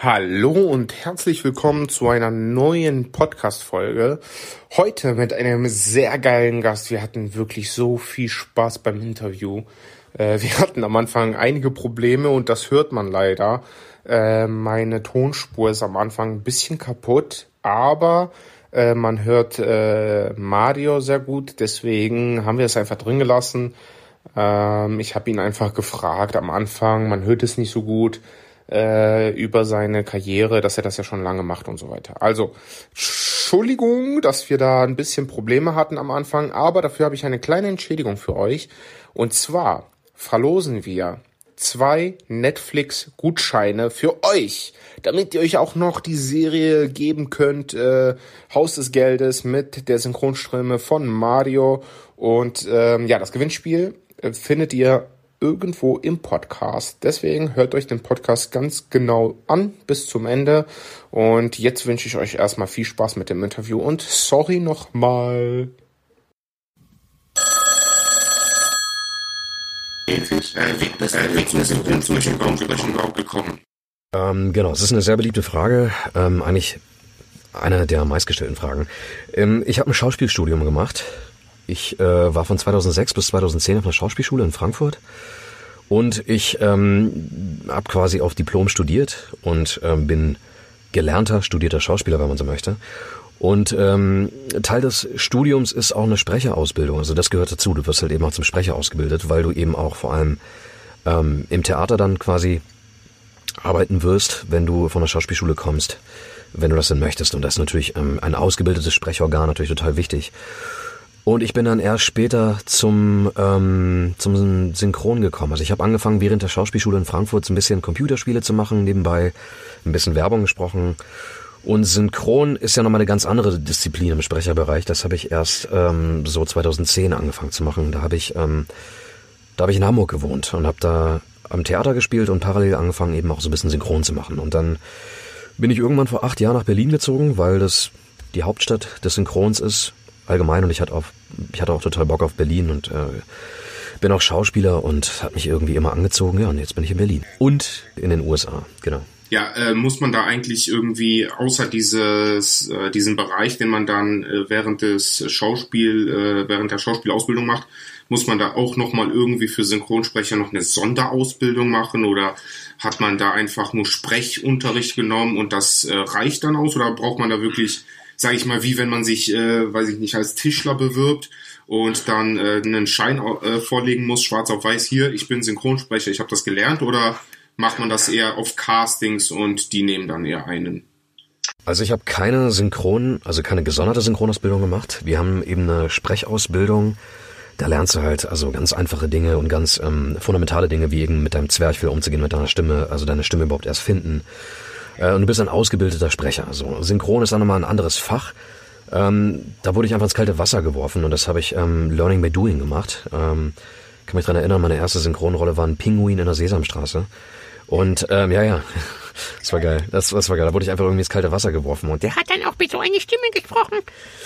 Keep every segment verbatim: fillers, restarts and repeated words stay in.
Hallo und herzlich willkommen zu einer neuen Podcast-Folge. Heute mit einem sehr geilen Gast. Wir hatten wirklich so viel Spaß beim Interview. Äh, wir hatten am Anfang einige Probleme und das hört man leider. Äh, meine Tonspur ist am Anfang ein bisschen kaputt, aber äh, man hört äh, Mario sehr gut. Deswegen haben wir es einfach drin gelassen. Ähm, ich habe ihn einfach gefragt am Anfang, man hört es nicht so gut. Äh, über seine Karriere, dass er das ja schon lange macht und so weiter. Also, Entschuldigung, dass wir da ein bisschen Probleme hatten am Anfang, aber dafür habe ich eine kleine Entschädigung für euch. Und zwar verlosen wir zwei Netflix-Gutscheine für euch, damit ihr euch auch noch die Serie geben könnt, äh, Haus des Geldes mit der Synchronstimme von Mario. Und ähm, ja, das Gewinnspiel äh, findet ihr irgendwo im Podcast. Deswegen hört euch den Podcast ganz genau an bis zum Ende. Und jetzt wünsche ich euch erstmal viel Spaß mit dem Interview und sorry nochmal. Ähm, genau, es ist eine sehr beliebte Frage, ähm, eigentlich eine der meistgestellten Fragen. Ähm, ich habe ein Schauspielstudium gemacht. Ich äh, war von zweitausendsechs bis zweitausendzehn auf einer Schauspielschule in Frankfurt und ich ähm, habe quasi auf Diplom studiert und ähm, bin gelernter, studierter Schauspieler, wenn man so möchte. Und ähm, Teil des Studiums ist auch eine Sprecherausbildung, also das gehört dazu. Du wirst halt eben auch zum Sprecher ausgebildet, weil du eben auch vor allem ähm, im Theater dann quasi arbeiten wirst, wenn du von der Schauspielschule kommst, wenn du das denn möchtest. Und das ist natürlich ähm, ein ausgebildetes Sprechorgan natürlich total wichtig. Und ich bin dann erst später zum ähm, zum Synchron gekommen. Also ich habe angefangen, während der Schauspielschule in Frankfurt so ein bisschen Computerspiele zu machen, nebenbei ein bisschen Werbung gesprochen. Und Synchron ist ja nochmal eine ganz andere Disziplin im Sprecherbereich. Das habe ich erst ähm, so zweitausendzehn angefangen zu machen. Da habe ich ähm, da habe ich in Hamburg gewohnt und habe da am Theater gespielt und parallel angefangen, eben auch so ein bisschen Synchron zu machen. Und dann bin ich irgendwann vor acht Jahren nach Berlin gezogen, weil das die Hauptstadt des Synchrons ist. Allgemein, und ich hatte auch, ich hatte auch total Bock auf Berlin und äh, bin auch Schauspieler und hat mich irgendwie immer angezogen. Ja, und jetzt bin ich in Berlin und in den U S A, genau. Ja, äh, muss man da eigentlich irgendwie außer dieses äh, diesen Bereich, den man dann äh, während des Schauspiel äh, während der Schauspielausbildung macht, muss man da auch noch mal irgendwie für Synchronsprecher noch eine Sonderausbildung machen oder hat man da einfach nur Sprechunterricht genommen und das äh, reicht dann aus oder braucht man da wirklich, sage ich mal, wie wenn man sich, äh, weiß ich nicht, als Tischler bewirbt und dann äh, einen Schein äh, vorlegen muss, schwarz auf weiß, hier, ich bin Synchronsprecher, ich habe das gelernt, oder macht man das eher auf Castings und die nehmen dann eher einen? Also ich habe keine Synchron, also keine gesonderte Synchronausbildung gemacht. Wir haben eben eine Sprechausbildung. Da lernst du halt also ganz einfache Dinge und ganz ähm, fundamentale Dinge, wie eben mit deinem Zwerchfell umzugehen, mit deiner Stimme, also deine Stimme überhaupt erst finden. Und du bist ein ausgebildeter Sprecher. So, Synchron ist dann nochmal ein anderes Fach. Ähm, da wurde ich einfach ins kalte Wasser geworfen und das habe ich ähm, Learning by Doing gemacht. Ähm, kann mich dran erinnern, meine erste Synchronrolle war ein Pinguin in der Sesamstraße. Und ähm, ja, ja, das war geil. Das, das war geil. Da wurde ich einfach irgendwie ins kalte Wasser geworfen und der hat dann auch mit so einer Stimme gesprochen.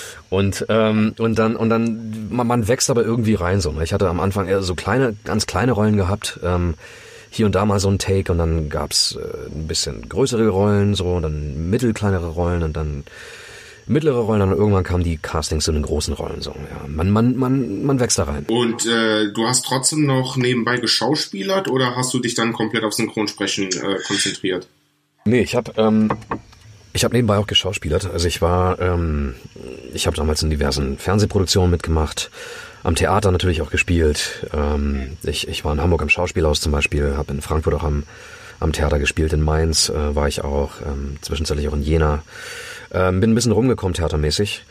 Und ähm, und dann und dann man, man wächst aber irgendwie rein so. Ne? Ich hatte am Anfang eher so kleine, ganz kleine Rollen gehabt. Ähm, hier und da mal so ein Take und dann gab's äh, ein bisschen größere Rollen, so, und dann mittelkleinere Rollen und dann mittlere Rollen, und dann irgendwann kamen die Castings zu den großen Rollen, so, ja. Man, man, man, man wächst da rein. Und äh, du hast trotzdem noch nebenbei geschauspielert oder hast du dich dann komplett auf Synchronsprechen äh, konzentriert? Nee, ich habe ähm, ich habe nebenbei auch geschauspielert. Also ich war, ähm, ich habe damals in diversen Fernsehproduktionen mitgemacht. Am Theater natürlich auch gespielt. Ähm, ich, ich war in Hamburg am Schauspielhaus zum Beispiel, habe in Frankfurt auch am, am Theater gespielt, in Mainz äh, war ich auch, ähm, zwischenzeitlich auch in Jena. Ähm, bin ein bisschen rumgekommen theatermäßig.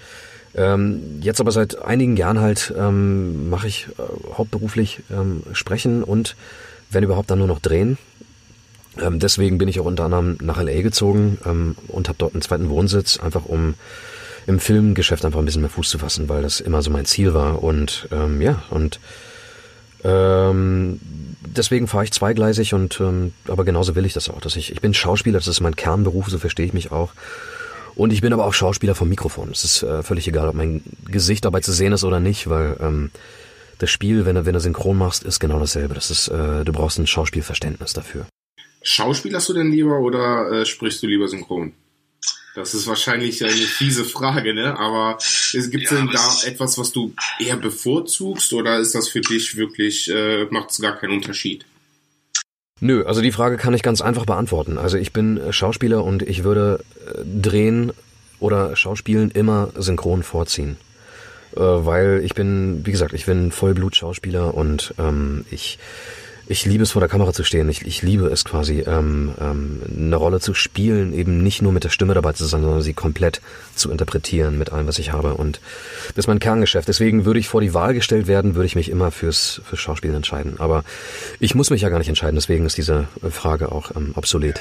Ähm, jetzt aber seit einigen Jahren halt ähm, mache ich äh, hauptberuflich ähm, Sprechen und wenn überhaupt dann nur noch drehen. Ähm, deswegen bin ich auch unter anderem nach L A gezogen ähm, und habe dort einen zweiten Wohnsitz, einfach um im Filmgeschäft einfach ein bisschen mehr Fuß zu fassen, weil das immer so mein Ziel war. Und ähm, ja, und ähm, deswegen fahre ich zweigleisig und ähm, aber genauso will ich das auch. Dass ich, ich bin Schauspieler, das ist mein Kernberuf, so verstehe ich mich auch. Und ich bin aber auch Schauspieler vom Mikrofon. Es ist äh, völlig egal, ob mein Gesicht dabei zu sehen ist oder nicht, weil ähm, das Spiel, wenn du, wenn du synchron machst, ist genau dasselbe. Das ist, äh, du brauchst ein Schauspielverständnis dafür. Schauspielerst du denn lieber oder äh, sprichst du lieber synchron? Das ist wahrscheinlich eine fiese Frage, ne? Aber es gibt ja, denn da etwas, was du eher bevorzugst, oder ist das für dich wirklich, äh, macht es gar keinen Unterschied? Nö, also die Frage kann ich ganz einfach beantworten. Also ich bin Schauspieler und ich würde drehen oder Schauspielen immer synchron vorziehen. Äh, weil ich bin, wie gesagt, ich bin Vollblut-Schauspieler und ähm, ich ich liebe es, vor der Kamera zu stehen. Ich, ich liebe es quasi, ähm, ähm, eine Rolle zu spielen, eben nicht nur mit der Stimme dabei zu sein, sondern sie komplett zu interpretieren mit allem, was ich habe. Und das ist mein Kerngeschäft. Deswegen würde ich vor die Wahl gestellt werden, würde ich mich immer fürs, fürs Schauspielen entscheiden. Aber ich muss mich ja gar nicht entscheiden, deswegen ist diese Frage auch ähm, obsolet.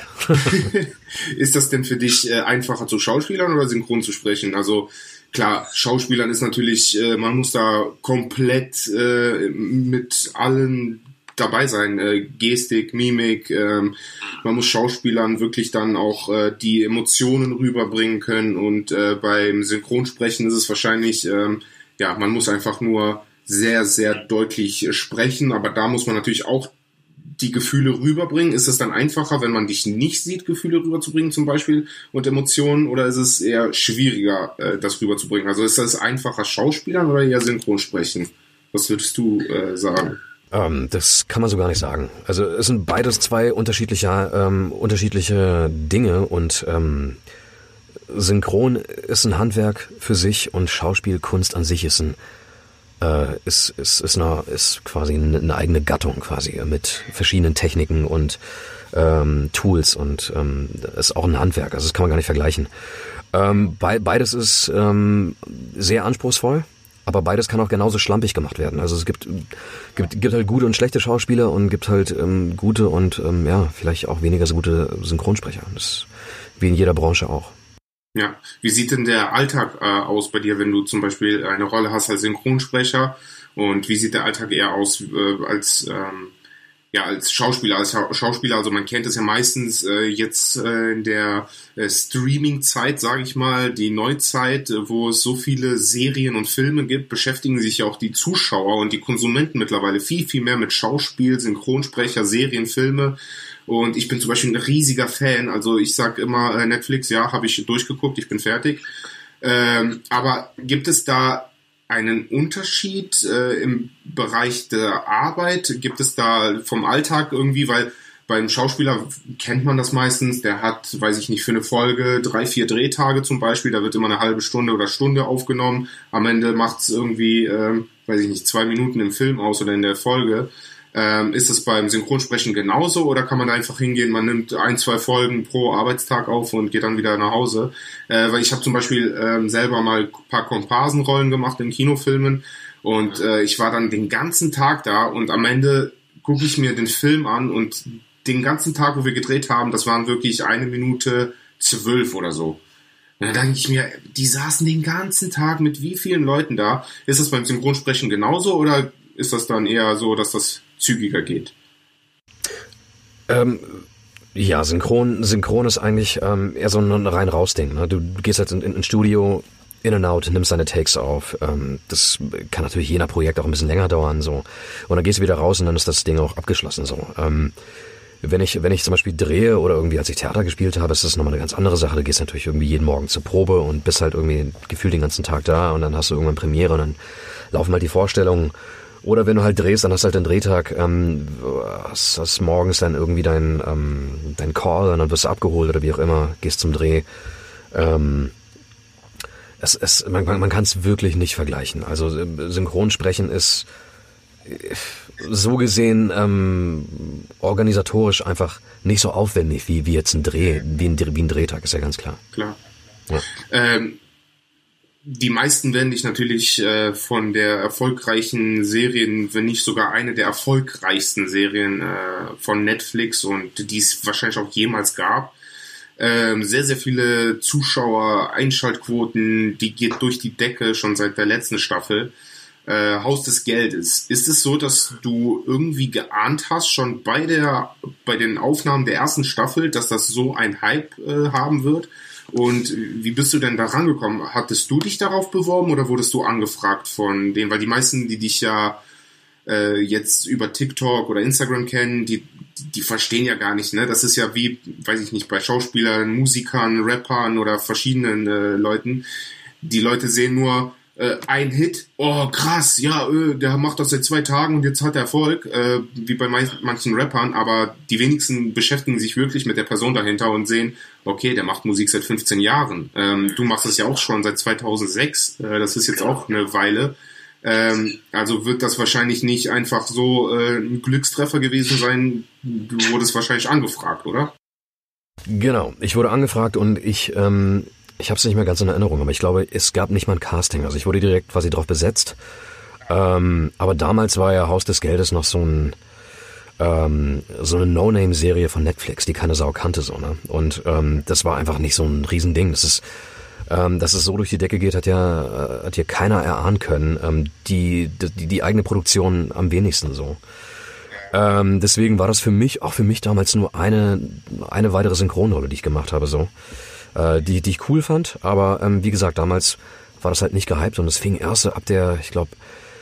Ist das denn für dich äh, einfacher zu Schauspielern oder synchron zu sprechen? Also klar, Schauspielern ist natürlich, äh, man muss da komplett äh, mit allen dabei sein, äh, Gestik, Mimik, ähm, man muss Schauspielern wirklich dann auch äh, die Emotionen rüberbringen können und äh, beim Synchronsprechen ist es wahrscheinlich, ähm, ja, man muss einfach nur sehr, sehr deutlich äh, sprechen, aber da muss man natürlich auch die Gefühle rüberbringen. Ist es dann einfacher, wenn man dich nicht sieht, Gefühle rüberzubringen zum Beispiel und Emotionen, oder ist es eher schwieriger, äh, das rüberzubringen? Also ist das einfacher Schauspielern oder eher Synchronsprechen? Was würdest du äh, sagen? Ähm, das kann man so gar nicht sagen. Also es sind beides zwei unterschiedliche, ähm, unterschiedliche Dinge und ähm, Synchron ist ein Handwerk für sich und Schauspielkunst an sich ist ein äh, ist ist ist eine ist quasi eine, eine eigene Gattung quasi mit verschiedenen Techniken und ähm, Tools und ähm, ist auch ein Handwerk. Also das kann man gar nicht vergleichen. Ähm, be- beides ist ähm, sehr anspruchsvoll. Aber beides kann auch genauso schlampig gemacht werden. Also es gibt gibt, gibt halt gute und schlechte Schauspieler und gibt halt ähm, gute und ähm, ja vielleicht auch weniger so gute Synchronsprecher. Das ist wie in jeder Branche auch. Ja, wie sieht denn der Alltag äh, aus bei dir, wenn du zum Beispiel eine Rolle hast als Synchronsprecher? Und wie sieht der Alltag eher aus äh, als ähm, ja als Schauspieler, als Scha- Schauspieler? Also man kennt es ja meistens äh, jetzt äh, in der äh, Streaming-Zeit, sage ich mal, die Neuzeit, äh, wo es so viele Serien und Filme gibt, beschäftigen sich ja auch die Zuschauer und die Konsumenten mittlerweile viel, viel mehr mit Schauspiel, Synchronsprecher, Serien, Filme. Und ich bin zum Beispiel ein riesiger Fan. Also ich sag immer, äh, Netflix, ja, habe ich durchgeguckt, ich bin fertig. Ähm, aber gibt es da einen Unterschied äh, im Bereich der Arbeit? Gibt es da vom Alltag irgendwie, weil beim Schauspieler kennt man das meistens, der hat, weiß ich nicht, für eine Folge drei, vier Drehtage zum Beispiel, da wird immer eine halbe Stunde oder Stunde aufgenommen, am Ende macht's irgendwie, ähm, weiß ich nicht, zwei Minuten im Film aus oder in der Folge. Ähm, ist das beim Synchronsprechen genauso oder kann man da einfach hingehen, man nimmt ein, zwei Folgen pro Arbeitstag auf und geht dann wieder nach Hause? Äh, weil ich habe zum Beispiel ähm, selber mal ein paar Komparsenrollen gemacht in Kinofilmen und äh, ich war dann den ganzen Tag da und am Ende gucke ich mir den Film an und den ganzen Tag, wo wir gedreht haben, das waren wirklich eine Minute zwölf oder so. Und dann denke ich mir, die saßen den ganzen Tag mit wie vielen Leuten da? Ist das beim Synchronsprechen genauso oder ist das dann eher so, dass das zügiger geht? Ähm, ja, Synchron, Synchron ist eigentlich ähm, eher so ein Rein-Raus-Ding. Ne? Du gehst jetzt in, in ein Studio, in and out, nimmst deine Takes auf. Ähm, das kann natürlich je nach Projekt auch ein bisschen länger dauern. So. Und dann gehst du wieder raus und dann ist das Ding auch abgeschlossen. So. Ähm, wenn ich wenn ich zum Beispiel drehe oder irgendwie als ich Theater gespielt habe, ist das nochmal eine ganz andere Sache. Du gehst natürlich irgendwie jeden Morgen zur Probe und bist halt irgendwie gefühlt den ganzen Tag da und dann hast du irgendwann Premiere und dann laufen halt die Vorstellungen. Oder wenn du halt drehst, dann hast du halt den Drehtag, ähm, hast, hast morgens dann irgendwie dein, ähm, dein Call und dann wirst du abgeholt oder wie auch immer, gehst zum Dreh. Ähm, es, es, man man kann es wirklich nicht vergleichen. Also Synchronsprechen ist so gesehen ähm, organisatorisch einfach nicht so aufwendig wie, wie jetzt ein Dreh, wie ein, wie ein Drehtag, ist ja ganz klar. Klar. Ja. Ähm, die meisten werden dich natürlich äh, von der erfolgreichen Serien, wenn nicht sogar eine der erfolgreichsten Serien äh, von Netflix und die es wahrscheinlich auch jemals gab. Ähm, sehr, sehr viele Zuschauer, Einschaltquoten, die geht durch die Decke schon seit der letzten Staffel. Äh, Haus des Geldes. Ist es so, dass du irgendwie geahnt hast, schon bei der bei den Aufnahmen der ersten Staffel, dass das so ein Hype äh, haben wird? Und wie bist du denn da rangekommen? Hattest du dich darauf beworben oder wurdest du angefragt von denen? Weil die meisten, die dich ja äh, jetzt über TikTok oder Instagram kennen, die, die verstehen ja gar nicht, ne? Das ist ja wie, weiß ich nicht, bei Schauspielern, Musikern, Rappern oder verschiedenen äh, Leuten. Die Leute sehen nur äh, ein Hit, oh krass, ja, öh, der macht das seit zwei Tagen und jetzt hat er Erfolg, äh, wie bei manchen Rappern, aber die wenigsten beschäftigen sich wirklich mit der Person dahinter und sehen, okay, der macht Musik seit fünfzehn Jahren. Ähm, du machst das ja auch schon seit zweitausendsechs, äh, das ist jetzt auch eine Weile. Ähm, also wird das wahrscheinlich nicht einfach so äh, ein Glückstreffer gewesen sein. Du wurdest wahrscheinlich angefragt, oder? Genau, ich wurde angefragt und ich, ähm, ich habe es nicht mehr ganz in Erinnerung, aber ich glaube, es gab nicht mal ein Casting. Also ich wurde direkt quasi drauf besetzt. Ähm, aber damals war ja Haus des Geldes noch so ein ähm, so eine No-Name-Serie von Netflix, die keine Sau kannte, so, ne? Und ähm, das war einfach nicht so ein Riesending. Das ist Ähm, dass es so durch die Decke geht, hat ja, äh, hat ja keiner erahnen können. Ähm, die, die, die eigene Produktion am wenigsten so. Ähm, deswegen war das für mich, auch für mich damals nur eine, eine weitere Synchronrolle, die ich gemacht habe, so. Äh, die, die ich cool fand, aber, ähm, wie gesagt, damals war das halt nicht gehypt und es fing erst ab der, ich glaube,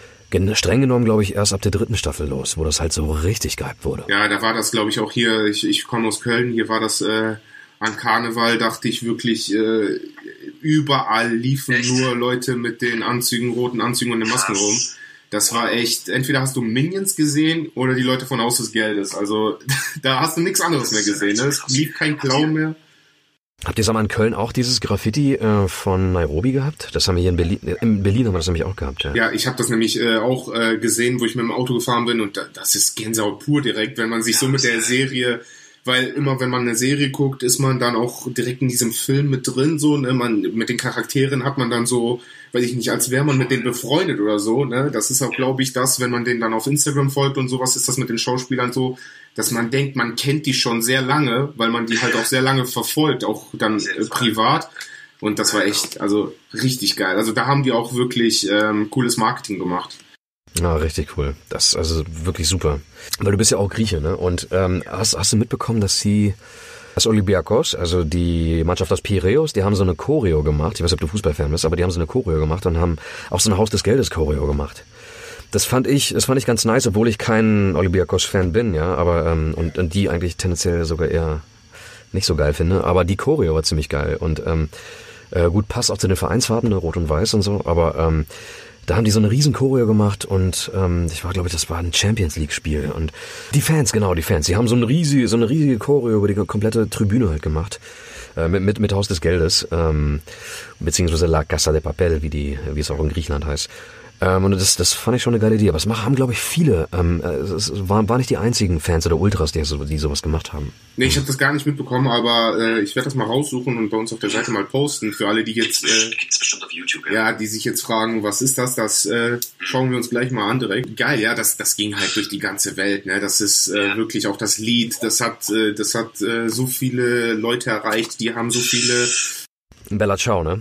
streng genommen, glaube ich, erst ab der dritten Staffel los, wo das halt so richtig gehypt wurde. Ja, da war das, glaube ich, auch hier, ich, ich komme aus Köln, hier war das, äh, an Karneval dachte ich wirklich, äh, überall liefen echt? Nur Leute mit den Anzügen, roten Anzügen und den Masken rum. Das war echt, entweder hast du Minions gesehen oder die Leute von Haus des Geldes. Also da hast du nichts anderes mehr gesehen. Ne? Es lief kein Clown mehr. Habt ihr sag mal in Köln auch dieses Graffiti äh, von Nairobi gehabt? Das haben wir hier in Berlin, in Berlin haben wir das nämlich auch gehabt. Ja, ja ich habe das nämlich äh, auch äh, gesehen, wo ich mit dem Auto gefahren bin und da, das ist Gänsehaut pur direkt, wenn man sich so mit der Serie... Weil immer, wenn man eine Serie guckt, ist man dann auch direkt in diesem Film mit drin, so, ne, man, mit den Charakteren hat man dann so, weiß ich nicht, als wäre man mit denen befreundet oder so, ne, das ist auch, glaube ich, das, wenn man denen dann auf Instagram folgt und sowas, ist das mit den Schauspielern so, dass man denkt, man kennt die schon sehr lange, weil man die halt auch sehr lange verfolgt, auch dann äh, privat, und das war echt, also, richtig geil, also da haben die auch wirklich ähm, cooles Marketing gemacht. Ja, richtig cool. Das ist also wirklich super. Weil du bist ja auch Grieche, ne? Und ähm, hast, hast du mitbekommen, dass sie, das Olympiakos, also die Mannschaft aus Piräus, die haben so eine Choreo gemacht. Ich weiß nicht, ob du Fußballfan bist, aber die haben so eine Choreo gemacht und haben auch so ein Haus des Geldes Choreo gemacht. Das fand ich, das fand ich ganz nice, obwohl ich kein Olympiakos-Fan bin, ja, aber ähm, und, und die eigentlich tendenziell sogar eher nicht so geil finde. Aber die Choreo war ziemlich geil und ähm, äh, gut passt auch zu den Vereinsfarben, ne, Rot und Weiß und so, aber ähm, da haben die so eine riesen Choreo gemacht und ähm, ich war, glaube ich, das war ein Champions League Spiel und die Fans, genau, die Fans, die haben so eine riesige, so eine riesige Choreo über die komplette Tribüne halt gemacht äh, mit, mit mit Haus des Geldes ähm, beziehungsweise La Casa de Papel, wie die, wie es auch in Griechenland heißt. Ähm, und das, das fand ich schon eine geile Idee. Aber es haben, glaube ich, viele. Ähm, es waren, waren nicht die einzigen Fans oder Ultras, die, die sowas gemacht haben. Nee, ich habe das gar nicht mitbekommen, aber äh, ich werde das mal raussuchen und bei uns auf der Seite mal posten. Für alle, die jetzt äh, gibt's bestimmt auf YouTube, ja. ja, die sich jetzt fragen, was ist das? Das äh, schauen wir uns gleich mal an direkt. Geil, ja, das das ging halt durch die ganze Welt. Ne, das ist äh, wirklich auch das Lied. Das hat äh, das hat äh, so viele Leute erreicht. Die haben so viele. Bella Ciao, ne?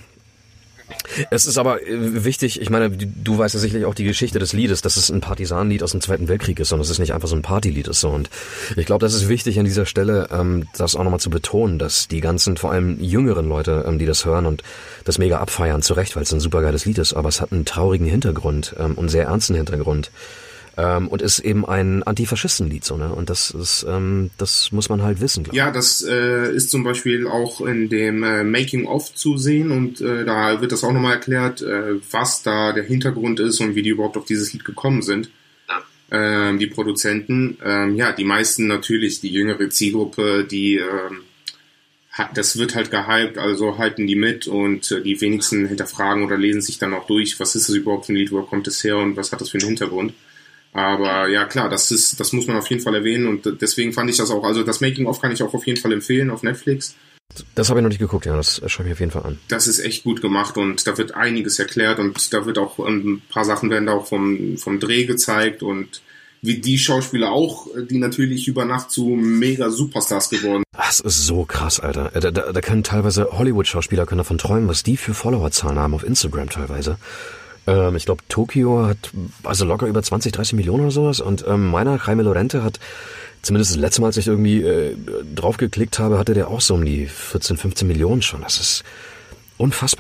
Es ist aber wichtig, ich meine, du weißt ja sicherlich auch die Geschichte des Liedes, dass es ein Partisanenlied aus dem Zweiten Weltkrieg ist und es ist nicht einfach so ein Partylied ist. So. Und ich glaube, das ist wichtig an dieser Stelle, ähm, das auch nochmal zu betonen, dass die ganzen, vor allem jüngeren Leute, ähm, die das hören und das mega abfeiern, zu Recht, weil es ein super geiles Lied ist, aber es hat einen traurigen Hintergrund ähm, und einen sehr ernsten Hintergrund. Ähm, und ist eben ein Antifaschistenlied, so, ne? Und das ist, ähm, das muss man halt wissen, glaube ich. Ja, das äh, ist zum Beispiel auch in dem äh, Making-of zu sehen und äh, da wird das auch nochmal erklärt, äh, was da der Hintergrund ist und wie die überhaupt auf dieses Lied gekommen sind. Ja. Ähm, die Produzenten, ähm, ja, die meisten natürlich, die jüngere Zielgruppe, die, ähm, hat, das wird halt gehypt, also halten die mit und äh, die wenigsten hinterfragen oder lesen sich dann auch durch, was ist das überhaupt für ein Lied, wo kommt es her und was hat das für einen Hintergrund. Aber ja klar, das ist, das muss man auf jeden Fall erwähnen und deswegen fand ich das auch, also das Making-of kann ich auch auf jeden Fall empfehlen auf Netflix. Das habe ich noch nicht geguckt, ja, das schaue ich mir auf jeden Fall an. Das ist echt gut gemacht und da wird einiges erklärt und da wird auch, ein paar Sachen werden da auch vom, vom Dreh gezeigt und wie die Schauspieler auch, die natürlich über Nacht zu mega Superstars geworden. Das ist so krass, Alter. Da, da, da können teilweise Hollywood-Schauspieler können davon träumen, was die für Followerzahlen haben auf Instagram teilweise. Ich glaube, Tokio hat also locker über zwanzig, dreißig Millionen oder sowas und ähm, meiner, Jaime Lorente, hat zumindest das letzte Mal, als ich irgendwie äh, drauf geklickt habe, hatte der auch so um die vierzehn, fünfzehn Millionen schon. Das ist unfassbar.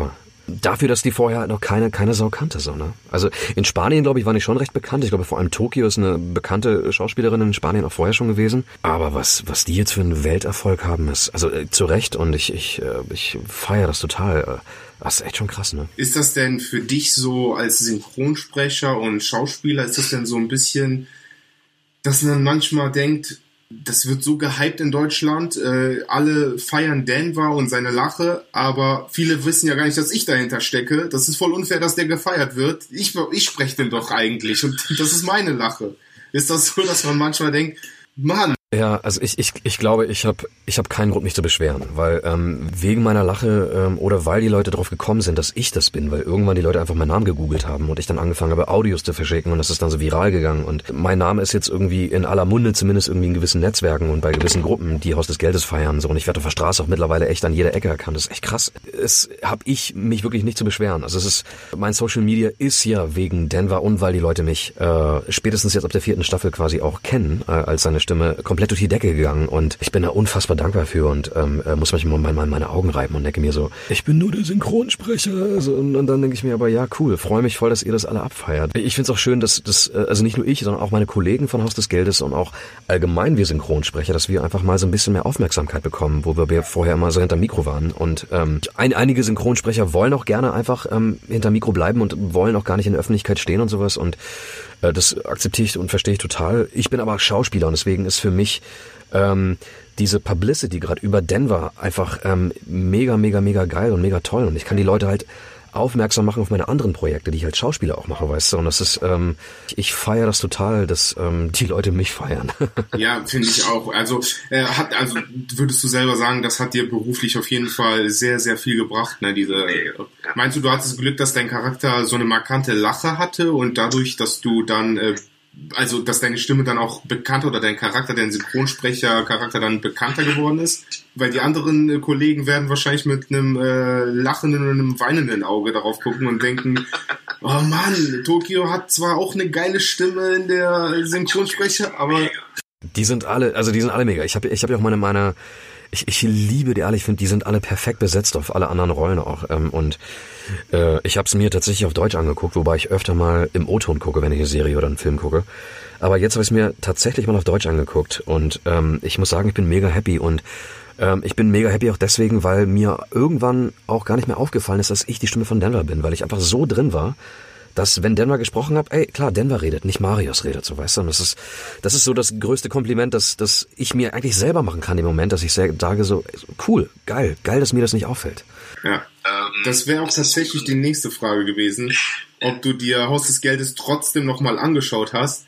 Dafür, dass die vorher halt noch keine, keine Sau kannte, so, ne? Also in Spanien, glaube ich, war ich schon recht bekannt. Ich glaube, vor allem Tokio ist eine bekannte Schauspielerin in Spanien auch vorher schon gewesen. Aber was, was die jetzt für einen Welterfolg haben, ist, also äh, zu Recht, und ich, ich, äh, ich feiere das total. Das ist echt schon krass, ne? Ist das denn für dich so als Synchronsprecher und Schauspieler, ist das denn so ein bisschen, dass man manchmal denkt, das wird so gehypt in Deutschland, äh, alle feiern Denver und seine Lache, aber viele wissen ja gar nicht, dass ich dahinter stecke. Das ist voll unfair, dass der gefeiert wird. Ich, ich spreche den doch eigentlich und das ist meine Lache. Ist das so, dass man manchmal denkt, Mann. Ja, also ich ich ich glaube, ich habe ich hab keinen Grund, mich zu beschweren, weil ähm, wegen meiner Lache ähm, oder weil die Leute drauf gekommen sind, dass ich das bin, weil irgendwann die Leute einfach meinen Namen gegoogelt haben und ich dann angefangen habe, Audios zu verschicken, und das ist dann so viral gegangen, und mein Name ist jetzt irgendwie in aller Munde, zumindest irgendwie in gewissen Netzwerken und bei gewissen Gruppen, die Haus des Geldes feiern, so, und ich werde auf der Straße auch mittlerweile echt an jeder Ecke erkannt. Das ist echt krass. Es habe ich mich wirklich nicht zu beschweren. Also es ist, mein Social Media ist ja wegen Denver und weil die Leute mich äh, spätestens jetzt ab der vierten Staffel quasi auch kennen, äh, als seine Stimme komplett durch die Decke gegangen, und ich bin da unfassbar dankbar für und ähm, muss manchmal mal meine, meine Augen reiben und denke mir so, ich bin nur der Synchronsprecher, also, und, und dann denke ich mir aber, ja cool, freue mich voll, dass ihr das alle abfeiert. Ich finde es auch schön, dass das, also nicht nur ich, sondern auch meine Kollegen von Haus des Geldes und auch allgemein wir Synchronsprecher, dass wir einfach mal so ein bisschen mehr Aufmerksamkeit bekommen, wo wir vorher immer so hinter Mikro waren, und ähm, ein, einige Synchronsprecher wollen auch gerne einfach ähm, hinter Mikro bleiben und wollen auch gar nicht in der Öffentlichkeit stehen und sowas, und äh, das akzeptiere ich und verstehe ich total. Ich bin aber Schauspieler und deswegen ist für mich ähm, diese Publicity gerade über Denver einfach ähm, mega, mega, mega geil und mega toll, und ich kann die Leute halt aufmerksam machen auf meine anderen Projekte, die ich als Schauspieler auch mache, weißt du, und das ist, ähm, ich, ich feiere das total, dass ähm, die Leute mich feiern. Ja, finde ich auch. Also, äh, hat, also würdest du selber sagen, das hat dir beruflich auf jeden Fall sehr, sehr viel gebracht, ne? Diese, meinst du, du hattest Glück, dass dein Charakter so eine markante Lache hatte und dadurch, dass du dann äh, also, dass deine Stimme dann auch bekannter oder dein Charakter, dein Synchronsprecher-Charakter dann bekannter geworden ist? Weil die anderen äh, Kollegen werden wahrscheinlich mit einem äh, lachenden und einem weinenden Auge darauf gucken und denken, oh Mann, Tokio hat zwar auch eine geile Stimme in der Synchronsprecher, aber... Die sind alle, also die sind alle mega. Ich habe ich hab ja auch meine, meine ich, ich liebe die alle, ich finde, die sind alle perfekt besetzt auf alle anderen Rollen auch. Ähm, und äh, ich habe es mir tatsächlich auf Deutsch angeguckt, wobei ich öfter mal im O-Ton gucke, wenn ich eine Serie oder einen Film gucke. Aber jetzt habe ich es mir tatsächlich mal auf Deutsch angeguckt, und ähm, ich muss sagen, ich bin mega happy, und ähm, ich bin mega happy auch deswegen, weil mir irgendwann auch gar nicht mehr aufgefallen ist, dass ich die Stimme von Denver bin, weil ich einfach so drin war, dass, wenn Denver gesprochen hat, ey, klar, Denver redet, nicht Marius redet, so, weißt du, und das ist, das ist so das größte Kompliment, das, das ich mir eigentlich selber machen kann im Moment, dass ich sage so, cool, geil, geil, dass mir das nicht auffällt. Ja, das wäre auch tatsächlich die nächste Frage gewesen, ob du dir Haus des Geldes trotzdem nochmal angeschaut hast,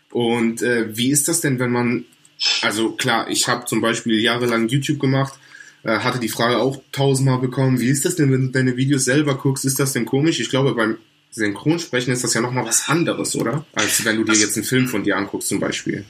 und äh, wie ist das denn, wenn man, also klar, ich habe zum Beispiel jahrelang YouTube gemacht, äh, hatte die Frage auch tausendmal bekommen, wie ist das denn, wenn du deine Videos selber guckst, ist das denn komisch? Ich glaube, beim Synchronsprechen ist das ja nochmal was anderes, oder? Als wenn du dir jetzt einen Film von dir anguckst zum Beispiel.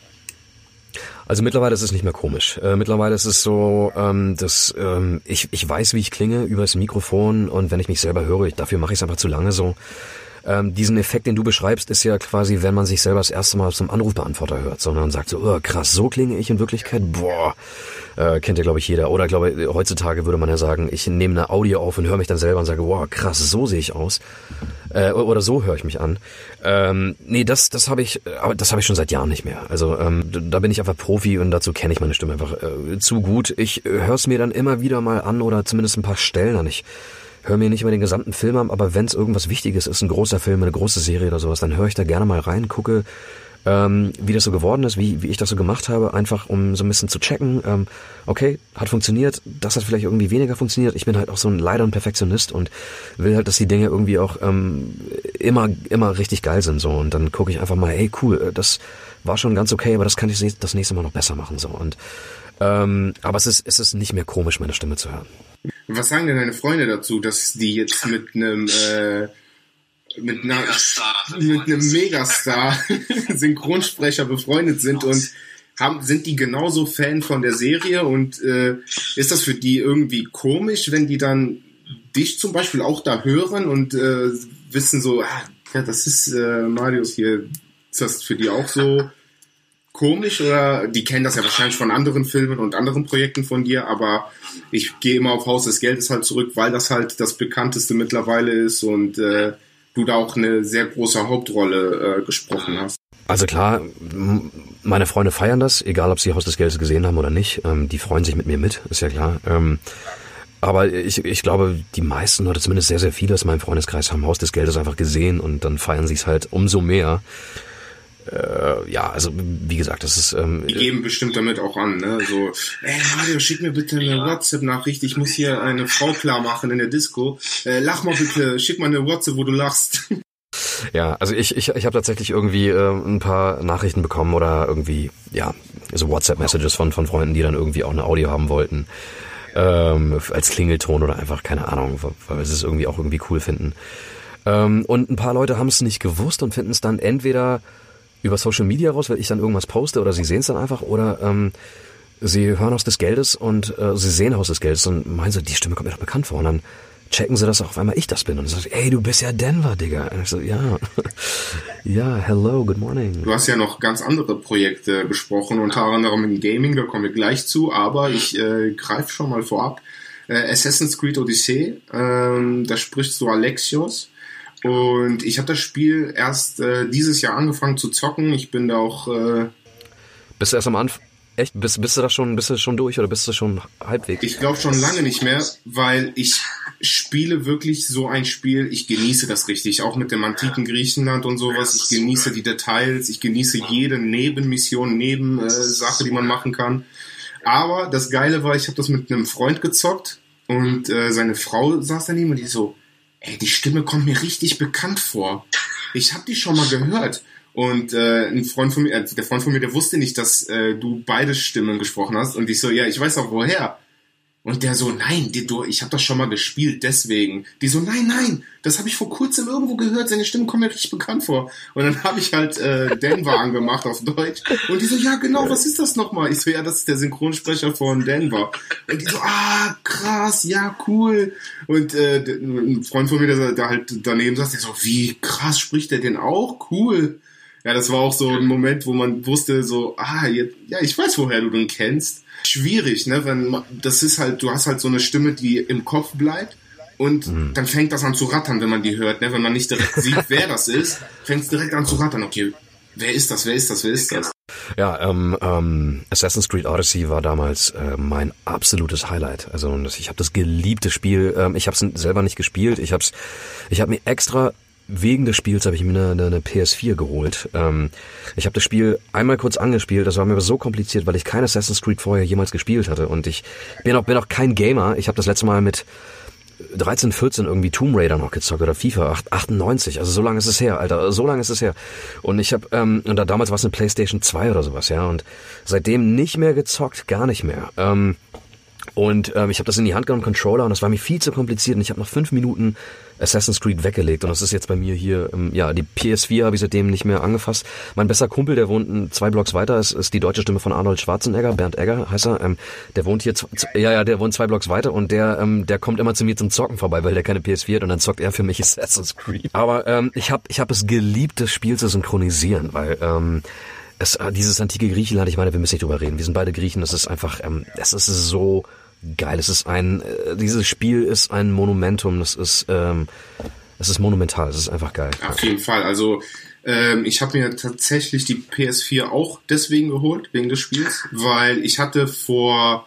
Also mittlerweile ist es nicht mehr komisch. Äh, mittlerweile ist es so, ähm, dass ähm, ich, ich weiß, wie ich klinge über das Mikrofon, und wenn ich mich selber höre, ich, dafür mache ich es einfach zu lange so. Ähm, diesen Effekt, den du beschreibst, ist ja quasi, wenn man sich selber das erste Mal zum Anrufbeantworter hört, sondern sagt so, oh, krass, so klinge ich in Wirklichkeit, boah, äh, kennt ja, glaube ich, jeder. Oder glaube ich, heutzutage würde man ja sagen, ich nehme eine Audio auf und höre mich dann selber und sage, wow, krass, so sehe ich aus. Äh, oder so höre ich mich an. Ähm, nee, das, das habe ich, aber das habe ich schon seit Jahren nicht mehr. Also ähm, da bin ich einfach Profi, und dazu kenne ich meine Stimme einfach äh, zu gut. Ich äh, höre es mir dann immer wieder mal an, oder zumindest ein paar Stellen an. Ich höre mir nicht immer den gesamten Film an, aber wenn es irgendwas Wichtiges ist, ein großer Film, eine große Serie oder sowas, dann höre ich da gerne mal rein, gucke, ähm, wie das so geworden ist, wie, wie ich das so gemacht habe, einfach um so ein bisschen zu checken, ähm, okay, hat funktioniert, das hat vielleicht irgendwie weniger funktioniert. Ich bin halt auch so ein leider ein Perfektionist und will halt, dass die Dinge irgendwie auch ähm, immer immer richtig geil sind, so, und dann gucke ich einfach mal, hey, cool, das war schon ganz okay, aber das kann ich das nächste Mal noch besser machen, so, und ähm, aber es ist es ist nicht mehr komisch, meine Stimme zu hören. Was sagen denn deine Freunde dazu, dass die jetzt mit einem äh, mit, einer, mit einem Megastar Synchronsprecher befreundet sind, und haben, sind die genauso Fan von der Serie, und äh, ist das für die irgendwie komisch, wenn die dann dich zum Beispiel auch da hören und äh, wissen so, ah, ja, das ist äh, Marius hier, ist das für die auch so komisch oder die kennen das ja wahrscheinlich von anderen Filmen und anderen Projekten von dir, aber ich gehe immer auf Haus des Geldes halt zurück, weil das halt das bekannteste mittlerweile ist und äh, du da auch eine sehr große Hauptrolle äh, gesprochen hast. Also klar, meine Freunde feiern das, egal ob sie Haus des Geldes gesehen haben oder nicht. Ähm, die freuen sich mit mir mit, ist ja klar. Ähm, aber ich, ich glaube, die meisten oder zumindest sehr, sehr viele aus meinem Freundeskreis haben Haus des Geldes einfach gesehen und dann feiern sie es halt umso mehr. Äh, ja, also wie gesagt, das ist... Ähm, die geben bestimmt damit auch an, ne? So, ey Mario, schick mir bitte eine WhatsApp-Nachricht, ich muss hier eine Frau klar machen in der Disco. Äh, lach mal bitte, schick mal eine WhatsApp, wo du lachst. Ja, also ich ich ich habe tatsächlich irgendwie äh, ein paar Nachrichten bekommen oder irgendwie, ja, so WhatsApp-Messages von von Freunden, die dann irgendwie auch eine Audio haben wollten, ähm, als Klingelton oder einfach, keine Ahnung, weil sie es irgendwie auch irgendwie cool finden. Ähm, und ein paar Leute haben es nicht gewusst und finden es dann entweder über Social Media raus, weil ich dann irgendwas poste oder sie sehen es dann einfach oder ähm, sie hören Haus des Geldes und äh, sie sehen Haus des Geldes und meinen so, die Stimme kommt mir doch bekannt vor und dann checken sie das auch, auf einmal ich das bin. Und sagen, ey, du bist ja Denver, Digga. Und ich so, ja, ja, hello, good morning. Du hast ja noch ganz andere Projekte besprochen, unter anderem im Gaming, da kommen wir gleich zu, aber ich äh, greife schon mal vorab. Äh, Assassin's Creed Odyssey, ähm, da sprichst du Alexios. Und ich habe das Spiel erst äh, dieses Jahr angefangen zu zocken. Ich bin da auch... Äh, Bist du erst am Anfang... Echt? Bist, bist du da schon, bist du schon durch oder bist du schon halbwegs? Ich glaube schon lange nicht mehr, weil ich spiele wirklich so ein Spiel, ich genieße das richtig, auch mit dem antiken Griechenland und sowas. Ich genieße die Details, ich genieße jede Nebenmission, Nebensache, äh, die man machen kann. Aber das Geile war, ich habe das mit einem Freund gezockt und äh, seine Frau saß daneben und die so, ey, die Stimme kommt mir richtig bekannt vor. Ich habe die schon mal gehört. Und äh, ein Freund von mir, äh, der Freund von mir, der wusste nicht, dass äh, du beide Stimmen gesprochen hast. Und ich so, ja, ich weiß auch woher. Und der so, nein, die, du, ich habe das schon mal gespielt, deswegen. Die so, nein, nein, das habe ich vor kurzem irgendwo gehört, seine Stimme kommt mir richtig bekannt vor. Und dann habe ich halt äh, Denver angemacht auf Deutsch. Und die so, ja genau, was ist das nochmal? Ich so, ja, das ist der Synchronsprecher von Denver. Und die so, ah, krass, ja, cool. Und äh, ein Freund von mir, der da halt daneben saß, der so, wie krass spricht der denn auch? Cool. Ja, das war auch so ein Moment, wo man wusste so, ah, jetzt, ja, ich weiß, woher du den kennst. Schwierig, ne, wenn man, das ist halt, du hast halt so eine Stimme, die im Kopf bleibt und mhm. dann fängt das an zu rattern, wenn man die hört, ne, wenn man nicht direkt sieht, wer das ist, fängt es direkt an zu rattern. Okay, wer ist das, wer ist das, wer ist das? Ja, ähm, ähm, Assassin's Creed Odyssey war damals äh, mein absolutes Highlight. Also ich habe das geliebte Spiel, ähm, ich habe es selber nicht gespielt, ich habe ich habe mir extra wegen des Spiels habe ich mir eine, eine P S vier geholt. Ähm, ich habe das Spiel einmal kurz angespielt, das war mir aber so kompliziert, weil ich kein Assassin's Creed vorher jemals gespielt hatte und ich bin auch, bin auch kein Gamer. Ich habe das letzte Mal mit dreizehn, vierzehn irgendwie Tomb Raider noch gezockt oder FIFA achtundneunzig, also so lange ist es her, Alter, so lange ist es her. Und ich habe, ähm, und da damals war es eine PlayStation zwei oder sowas, ja, und seitdem nicht mehr gezockt, gar nicht mehr. Ähm, Und ähm, ich habe das in die Hand genommen, Controller, und das war mir viel zu kompliziert und ich habe nach fünf Minuten Assassin's Creed weggelegt und das ist jetzt bei mir hier, ähm, ja, die P S vier habe ich seitdem nicht mehr angefasst. Mein bester Kumpel, der wohnt zwei Blocks weiter, ist, ist die deutsche Stimme von Arnold Schwarzenegger, Bernd Egger heißt er, ähm, der wohnt hier, z- ja, ja, der wohnt zwei Blocks weiter und der, ähm, der kommt immer zu mir zum Zocken vorbei, weil der keine P S vier hat und dann zockt er für mich Assassin's Creed. Aber ähm, ich habe ich hab es geliebt, das Spiel zu synchronisieren, weil ähm, es, dieses antike Griechenland, ich meine, wir müssen nicht drüber reden, wir sind beide Griechen, das ist einfach, ähm, es ist so geil, es ist ein, äh, dieses Spiel ist ein Monumentum, das ist, ähm, es ist monumental, es ist einfach geil. Auf jeden Fall, also ähm, ich habe mir tatsächlich die P S vier auch deswegen geholt, wegen des Spiels, weil ich hatte vor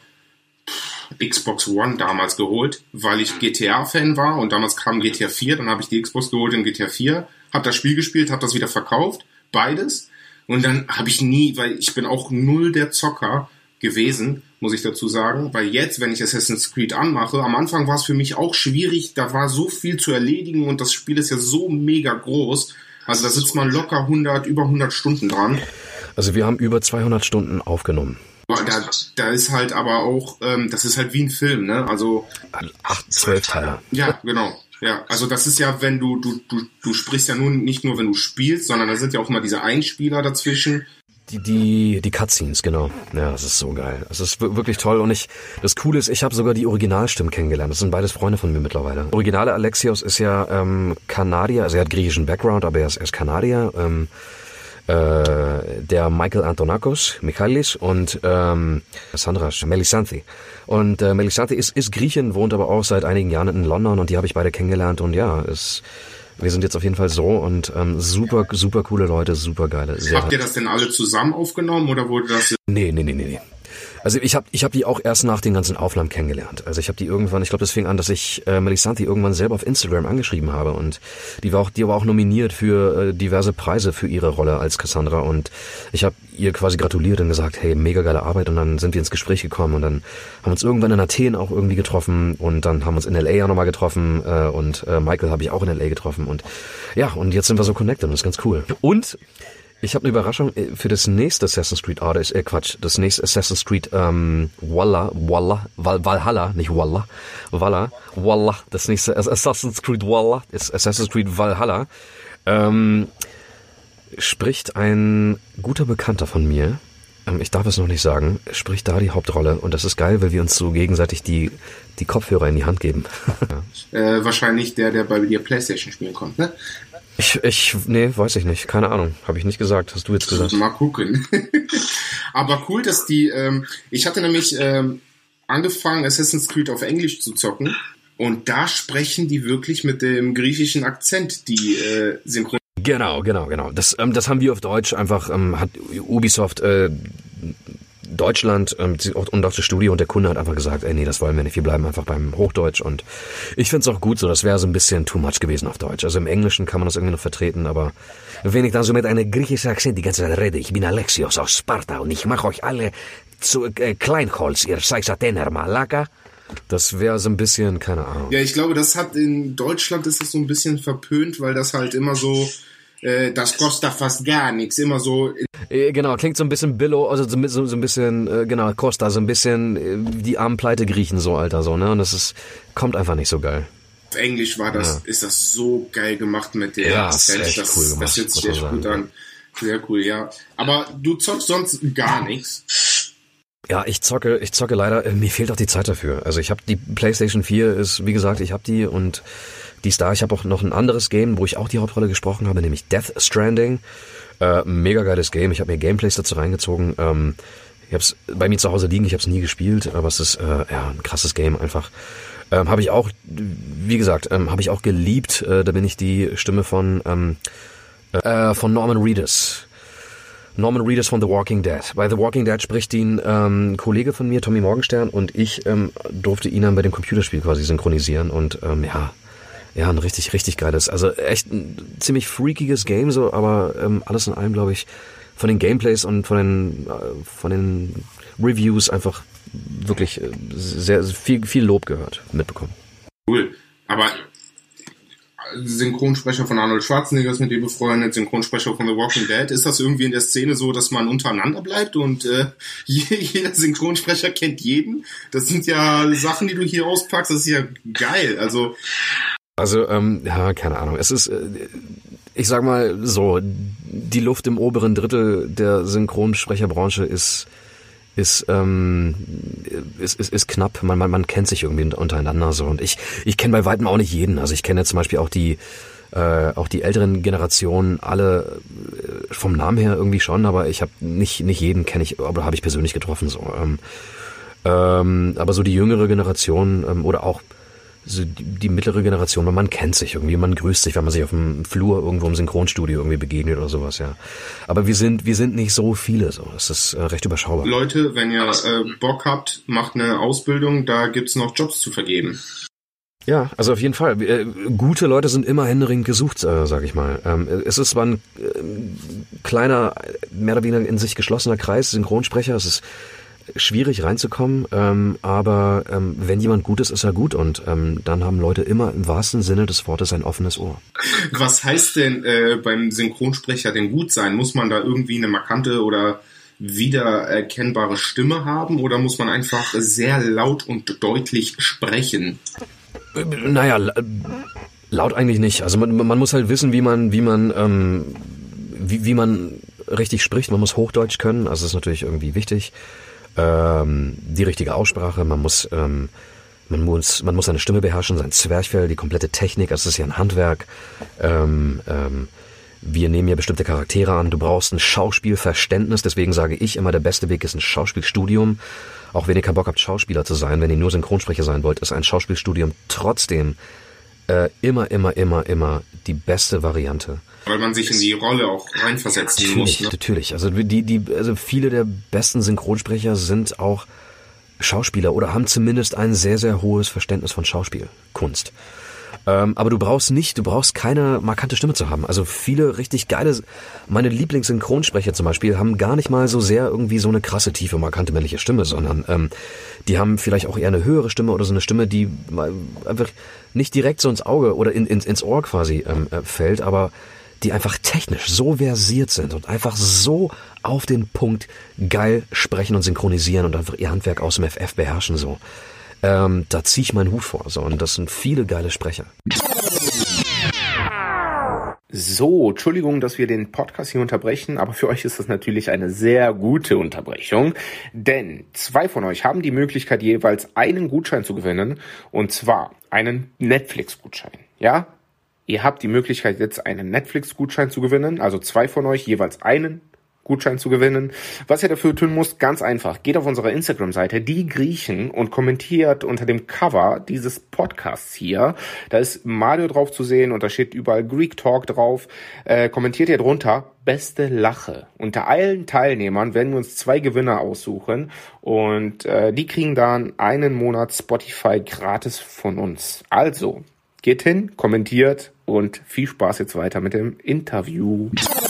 pff, Xbox One damals geholt, weil ich G T A-Fan war und damals kam G T A vier, dann habe ich die Xbox geholt in G T A vier, habe das Spiel gespielt, habe das wieder verkauft, beides, und dann habe ich nie, weil ich bin auch null der Zocker gewesen, muss ich dazu sagen, weil jetzt, wenn ich Assassin's Creed anmache, am Anfang war es für mich auch schwierig, da war so viel zu erledigen und das Spiel ist ja so mega groß, also da sitzt man locker hundert, über hundert Stunden dran. Also wir haben über zweihundert Stunden aufgenommen. Da, da ist halt aber auch, ähm, das ist halt wie ein Film, ne, also acht, zwölf Teile. Ja, genau. Ja, also das ist ja, wenn du, du, du, du sprichst ja nun nicht nur, wenn du spielst, sondern da sind ja auch immer diese Einspieler dazwischen. Die, die, die Cutscenes, genau. Ja, das ist so geil. Es ist wirklich toll und ich, das Coole ist, ich habe sogar die Originalstimmen kennengelernt. Das sind beides Freunde von mir mittlerweile. Originale Alexios ist ja ähm, Kanadier, also er hat griechischen Background, aber er ist, er ist Kanadier. Ähm, äh, der Michael Antonakos, Michalis und ähm, Sandra Melissanthi. Und äh, Melissanthi ist, ist Griechin, wohnt aber auch seit einigen Jahren in London und die habe ich beide kennengelernt und ja, ist, wir sind jetzt auf jeden Fall so und ähm, super, super coole Leute, super geile. Sehr Habt ihr das denn alle zusammen aufgenommen oder wurde das... Nee, nee, nee, nee, nee. Also ich habe ich hab die auch erst nach den ganzen Aufnahmen kennengelernt. Also ich habe die irgendwann, ich glaube, das fing an, dass ich äh, Melissanthi irgendwann selber auf Instagram angeschrieben habe und die war auch, die war auch nominiert für äh, diverse Preise für ihre Rolle als Cassandra und ich habe ihr quasi gratuliert und gesagt, hey, mega geile Arbeit und dann sind wir ins Gespräch gekommen und dann haben wir uns irgendwann in Athen auch irgendwie getroffen und dann haben wir uns in L A ja nochmal getroffen äh, und äh, Michael habe ich auch in L A getroffen und ja, und jetzt sind wir so connected und das ist ganz cool. Und ich habe eine Überraschung für das nächste Assassin's Creed Odyssey, äh Quatsch, das nächste Assassin's Creed ähm, Walla, Walla, Val, Valhalla, nicht Walla, Walla, Walla, das nächste Assassin's Creed Walla, ist Assassin's Creed Valhalla, ähm, spricht ein guter Bekannter von mir, ähm, ich darf es noch nicht sagen, spricht da die Hauptrolle und das ist geil, weil wir uns so gegenseitig die die Kopfhörer in die Hand geben. ja. äh, wahrscheinlich der, der bei dir PlayStation spielen konnte, ne? Ich, ich, nee, weiß ich nicht. Keine Ahnung. Habe ich nicht gesagt. Hast du jetzt gesagt? Mal gucken. Aber cool, dass die, ähm, ich hatte nämlich ähm, angefangen, Assassin's Creed auf Englisch zu zocken und da sprechen die wirklich mit dem griechischen Akzent, die äh, synchron. Genau, genau, genau. Das, ähm, das haben wir auf Deutsch einfach, ähm, hat Ubisoft, äh, Deutschland ähm, und auch das Studio und der Kunde hat einfach gesagt, ey, nee, das wollen wir nicht, wir bleiben einfach beim Hochdeutsch und ich find's auch gut so, das wäre so ein bisschen too much gewesen auf Deutsch. Also im Englischen kann man das irgendwie noch vertreten, aber wenn ich dann so mit einem griechischen Akzent die ganze Zeit rede, ich bin Alexios aus Sparta und ich mache euch alle zu äh, Kleinholz, ihr seid Athener, Malaka, das wäre so ein bisschen, keine Ahnung. Ja, ich glaube, das hat in Deutschland ist das so ein bisschen verpönt, weil das halt immer so, äh, das kostet fast gar nichts, immer so. Genau, klingt so ein bisschen Billo, also so, so, so ein bisschen, äh, genau, Costa, so ein bisschen äh, die armen Pleite Griechen so, Alter, so, ne, und das ist, kommt einfach nicht so geil. Auf Englisch war das, ja. Ist das so geil gemacht mit der ja, Akzent, ist echt das, cool gemacht, das hört sich echt sagen, gut an. Sehr cool, ja. Aber du zockst sonst gar nichts. Ja, ich zocke, ich zocke leider, äh, mir fehlt auch die Zeit dafür. Also ich habe die PlayStation vier, ist, wie gesagt, ich habe die und die ist da. Ich habe auch noch ein anderes Game, wo ich auch die Hauptrolle gesprochen habe, nämlich Death Stranding. Äh, mega geiles Game. Ich habe mir Gameplays dazu reingezogen. Ähm, ich habe es bei mir zu Hause liegen. Ich habe es nie gespielt, aber es ist äh, ja ein krasses Game einfach. Ähm, habe ich auch, wie gesagt, ähm, habe ich auch geliebt. Äh, da bin ich die Stimme von ähm, äh, von Norman Reedus. Norman Reedus von The Walking Dead. Bei The Walking Dead spricht ihn ähm, ein Kollege von mir, Tommy Morgenstern, und ich ähm, durfte ihn dann bei dem Computerspiel quasi synchronisieren und ähm, ja. Ja, ein richtig, richtig geiles, also echt ein ziemlich freakiges Game, so, aber ähm, alles in allem, glaube ich, von den Gameplays und von den, äh, von den Reviews einfach wirklich äh, sehr, viel, viel Lob gehört, mitbekommen. Cool, aber Synchronsprecher von Arnold Schwarzenegger ist mit dir befreundet, Synchronsprecher von The Walking Dead, ist das irgendwie in der Szene so, dass man untereinander bleibt und äh, jeder Synchronsprecher kennt jeden? Das sind ja Sachen, die du hier auspackst, das ist ja geil, also... Also, ähm, ja, keine Ahnung. Es ist, äh, ich sag mal so, die Luft im oberen Drittel der Synchronsprecherbranche ist, ist, ähm, ist, ist, ist knapp. Man, man, man kennt sich irgendwie untereinander so. Und ich, ich kenne bei weitem auch nicht jeden. Also ich kenne ja zum Beispiel auch die, äh, auch die älteren Generationen alle äh, vom Namen her irgendwie schon, aber ich habe nicht, nicht jeden kenne ich, aber habe ich persönlich getroffen so. Ähm, ähm, aber so die jüngere Generation ähm, oder auch so die, die mittlere Generation, man kennt sich irgendwie, man grüßt sich, wenn man sich auf dem Flur irgendwo im Synchronstudio irgendwie begegnet oder sowas, ja. Aber wir sind, wir sind nicht so viele, so. Es ist äh, recht überschaubar. Leute, wenn ihr äh, Bock habt, macht eine Ausbildung, da gibt's noch Jobs zu vergeben. Ja, also auf jeden Fall. Äh, gute Leute sind immer händeringend gesucht, äh, sag ich mal. Ähm, es ist zwar ein äh, kleiner, mehr oder weniger in sich geschlossener Kreis, Synchronsprecher, es ist schwierig reinzukommen, ähm, aber ähm, wenn jemand gut ist, ist er gut und ähm, dann haben Leute immer im wahrsten Sinne des Wortes ein offenes Ohr. Was heißt denn äh, beim Synchronsprecher denn gut sein? Muss man da irgendwie eine markante oder wiedererkennbare Stimme haben oder muss man einfach sehr laut und deutlich sprechen? Äh, naja, laut eigentlich nicht. Also man, man muss halt wissen, wie man, wie man, ähm, wie, wie man richtig spricht. Man muss Hochdeutsch können, also das ist natürlich irgendwie wichtig. Ähm, die richtige Aussprache, man muss, ähm, man muss, man muss seine Stimme beherrschen, sein Zwerchfell, die komplette Technik, also es ist ja ein Handwerk, ähm, ähm, wir nehmen ja bestimmte Charaktere an. Du brauchst ein Schauspielverständnis. Deswegen sage ich immer, der beste Weg ist ein Schauspielstudium. Auch wenn ihr keinen Bock habt, Schauspieler zu sein, wenn ihr nur Synchronsprecher sein wollt, ist ein Schauspielstudium trotzdem äh, immer, immer, immer, immer die beste Variante. Weil man sich in die Rolle auch reinversetzen natürlich, muss. Ne? Natürlich, also die, die, also viele der besten Synchronsprecher sind auch Schauspieler oder haben zumindest ein sehr, sehr hohes Verständnis von Schauspielkunst. Ähm, aber du brauchst nicht, du brauchst keine markante Stimme zu haben. Also viele richtig geile, meine Lieblingssynchronsprecher zum Beispiel, haben gar nicht mal so sehr irgendwie so eine krasse, tiefe, markante männliche Stimme, sondern ähm, die haben vielleicht auch eher eine höhere Stimme oder so eine Stimme, die einfach nicht direkt so ins Auge oder in, in, ins Ohr quasi ähm, fällt, aber die einfach technisch so versiert sind und einfach so auf den Punkt geil sprechen und synchronisieren und einfach ihr Handwerk aus dem F F beherrschen so. Ähm, da ziehe ich meinen Hut vor. So, und das sind viele geile Sprecher. So, Entschuldigung, dass wir den Podcast hier unterbrechen, aber für euch ist das natürlich eine sehr gute Unterbrechung, denn zwei von euch haben die Möglichkeit, jeweils einen Gutschein zu gewinnen, und zwar einen Netflix-Gutschein, ja? Ihr habt die Möglichkeit, jetzt einen Netflix-Gutschein zu gewinnen, also zwei von euch jeweils einen Gutschein zu gewinnen. Was ihr dafür tun müsst, ganz einfach. Geht auf unsere Instagram-Seite, die Griechen, und kommentiert unter dem Cover dieses Podcasts hier. Da ist Mario drauf zu sehen und da steht überall Greek Talk drauf. Äh, kommentiert ihr drunter, beste Lache. Unter allen Teilnehmern werden wir uns zwei Gewinner aussuchen und äh, die kriegen dann einen Monat Spotify gratis von uns. Also, geht hin, kommentiert und viel Spaß jetzt weiter mit dem Interview.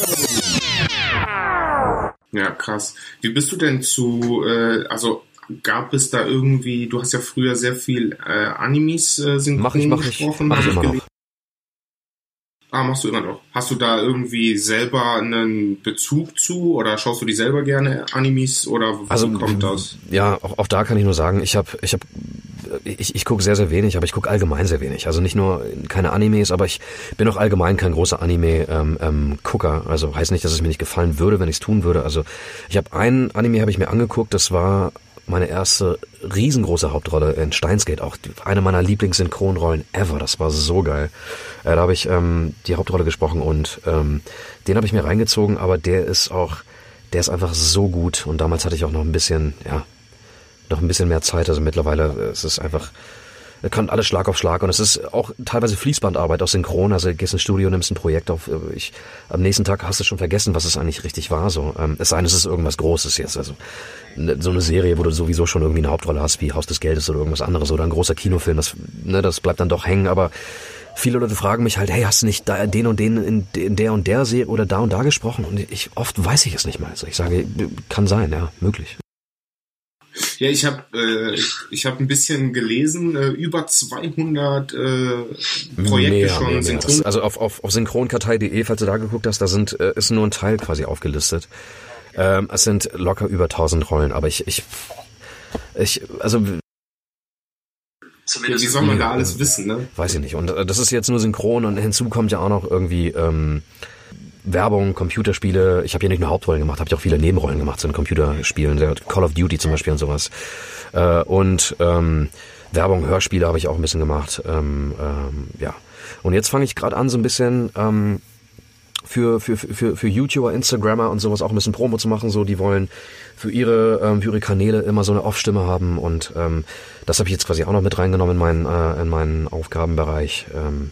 Ja, krass. Wie bist du denn zu, äh, also gab es da irgendwie, du hast ja früher sehr viel äh, Animes äh, synchron mach ich, mach gesprochen. Ich, mach ich immer noch. Ah, machst du immer noch. Hast du da irgendwie selber einen Bezug zu oder schaust du die selber gerne Animes oder wie also, kommt das? Ja, auch, auch da kann ich nur sagen, ich habe, ich habe, ich, ich gucke sehr, sehr wenig, aber ich gucke allgemein sehr wenig. Also nicht nur keine Animes, aber ich bin auch allgemein kein großer Anime-Gucker. Ähm, ähm, also heißt nicht, dass es mir nicht gefallen würde, wenn ich es tun würde. Also ich habe einen Anime habe ich mir angeguckt, das war meine erste riesengroße Hauptrolle in Steins Gate, auch eine meiner Lieblings-Synchronrollen ever. Das war so geil. Äh, da habe ich ähm, die Hauptrolle gesprochen und ähm, den habe ich mir reingezogen, aber der ist auch, der ist einfach so gut. Und damals hatte ich auch noch ein bisschen, ja, noch ein bisschen mehr Zeit. Also mittlerweile es ist einfach, es kommt alles Schlag auf Schlag und es ist auch teilweise Fließbandarbeit aus Synchron. Also du gehst ins Studio, nimmst ein Projekt auf. Ich, am nächsten Tag hast du schon vergessen, was es eigentlich richtig war. So, ähm, es sei denn, es ist irgendwas Großes jetzt. Also so eine Serie, wo du sowieso schon irgendwie eine Hauptrolle hast, wie Haus des Geldes oder irgendwas anderes oder ein großer Kinofilm. Das, ne, das bleibt dann doch hängen. Aber viele Leute fragen mich halt, hey, hast du nicht da, den und den in, in der und der Serie oder da und da gesprochen? Und ich oft weiß ich es nicht mal. Also ich sage, kann sein, ja, möglich. Ja, ich habe äh, ich, ich hab ein bisschen gelesen, äh, über zweihundert äh, Projekte mehr, schon mehr, mehr. synchron. Also auf, auf, auf synchronkartei punkt de, falls du da geguckt hast, da sind äh, ist nur ein Teil quasi aufgelistet. Ähm, es sind locker über tausend Rollen, aber ich, ich, ich, also ja, wie soll man da alles wissen, ne? Weiß ich nicht. Und äh, das ist jetzt nur synchron und hinzu kommt ja auch noch irgendwie ähm, Werbung, Computerspiele. Ich habe ja nicht nur Hauptrollen gemacht, habe ich auch viele Nebenrollen gemacht, so in Computerspielen, Call of Duty zum Beispiel und sowas. Äh, und ähm, Werbung, Hörspiele habe ich auch ein bisschen gemacht. Ähm, ähm, ja. Und jetzt fange ich gerade an, so ein bisschen ähm, für für für für YouTuber, Instagrammer und sowas auch ein bisschen Promo zu machen. So, die wollen für ihre ähm, für ihre Kanäle immer so eine Off-Stimme haben und ähm, das habe ich jetzt quasi auch noch mit reingenommen in meinen äh, in meinen Aufgabenbereich. Ähm,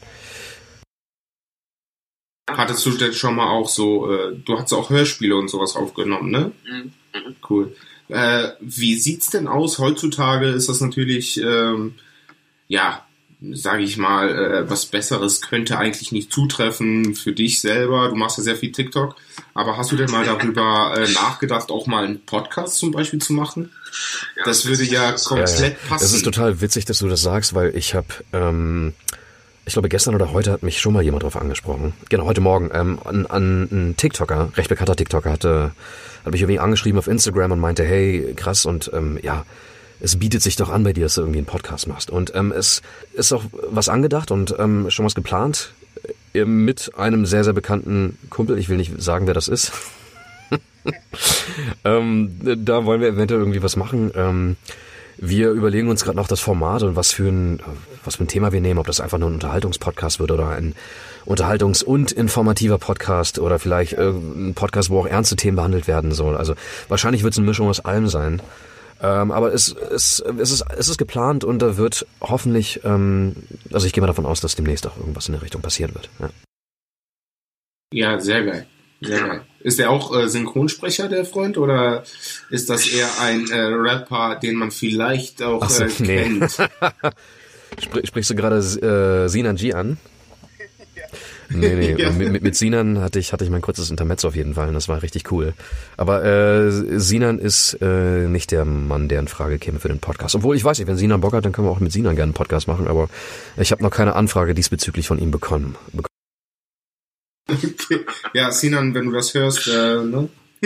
Hattest du denn schon mal auch so, äh, du hast auch Hörspiele und sowas aufgenommen, ne? Mhm. Cool. Äh, wie sieht's denn aus? Heutzutage ist das natürlich, ähm, ja, sage ich mal, äh, was Besseres könnte eigentlich nicht zutreffen für dich selber. Du machst ja sehr viel TikTok. Aber hast du denn mal darüber äh, nachgedacht, auch mal einen Podcast zum Beispiel zu machen? Das würde ja komplett ja, ja. passen. Das ist total witzig, dass du das sagst, weil ich habe... Ähm Ich glaube, gestern oder heute hat mich schon mal jemand drauf angesprochen. Genau, heute Morgen. Ähm, an, an ein TikToker, recht bekannter TikToker, hatte, hat mich irgendwie angeschrieben auf Instagram und meinte, hey, krass, und ähm, ja, es bietet sich doch an bei dir, dass du irgendwie einen Podcast machst. Und ähm, es ist auch was angedacht und ähm, schon was geplant äh, mit einem sehr, sehr bekannten Kumpel. Ich will nicht sagen, wer das ist. ähm, da wollen wir eventuell irgendwie was machen. Ähm, Wir überlegen uns gerade noch das Format und was für ein was für ein Thema wir nehmen, ob das einfach nur ein Unterhaltungspodcast wird oder ein Unterhaltungs- und informativer Podcast oder vielleicht ein Podcast, wo auch ernste Themen behandelt werden soll. Also wahrscheinlich wird es eine Mischung aus allem sein. Ähm, aber es, es, es, ist, es ist geplant und da wird hoffentlich, ähm, also ich gehe mal davon aus, dass demnächst auch irgendwas in der Richtung passieren wird. Ja, ja sehr geil. Sehr geil. Ist der auch äh, Synchronsprecher, der Freund, oder ist das eher ein äh, Rapper, den man vielleicht auch so, äh, nee. kennt? Spr- sprichst du gerade äh, Sinan G an? Nee, nee, ja. mit, mit, mit Sinan hatte ich, hatte ich mein kurzes Intermezzo auf jeden Fall und das war richtig cool. Aber äh, Sinan ist äh, nicht der Mann, der in Frage käme für den Podcast. Obwohl, ich weiß nicht, wenn Sinan Bock hat, dann können wir auch mit Sinan gerne einen Podcast machen, aber ich habe noch keine Anfrage diesbezüglich von ihm bekommen. Okay. Ja, Sinan, wenn du das hörst, äh, ne?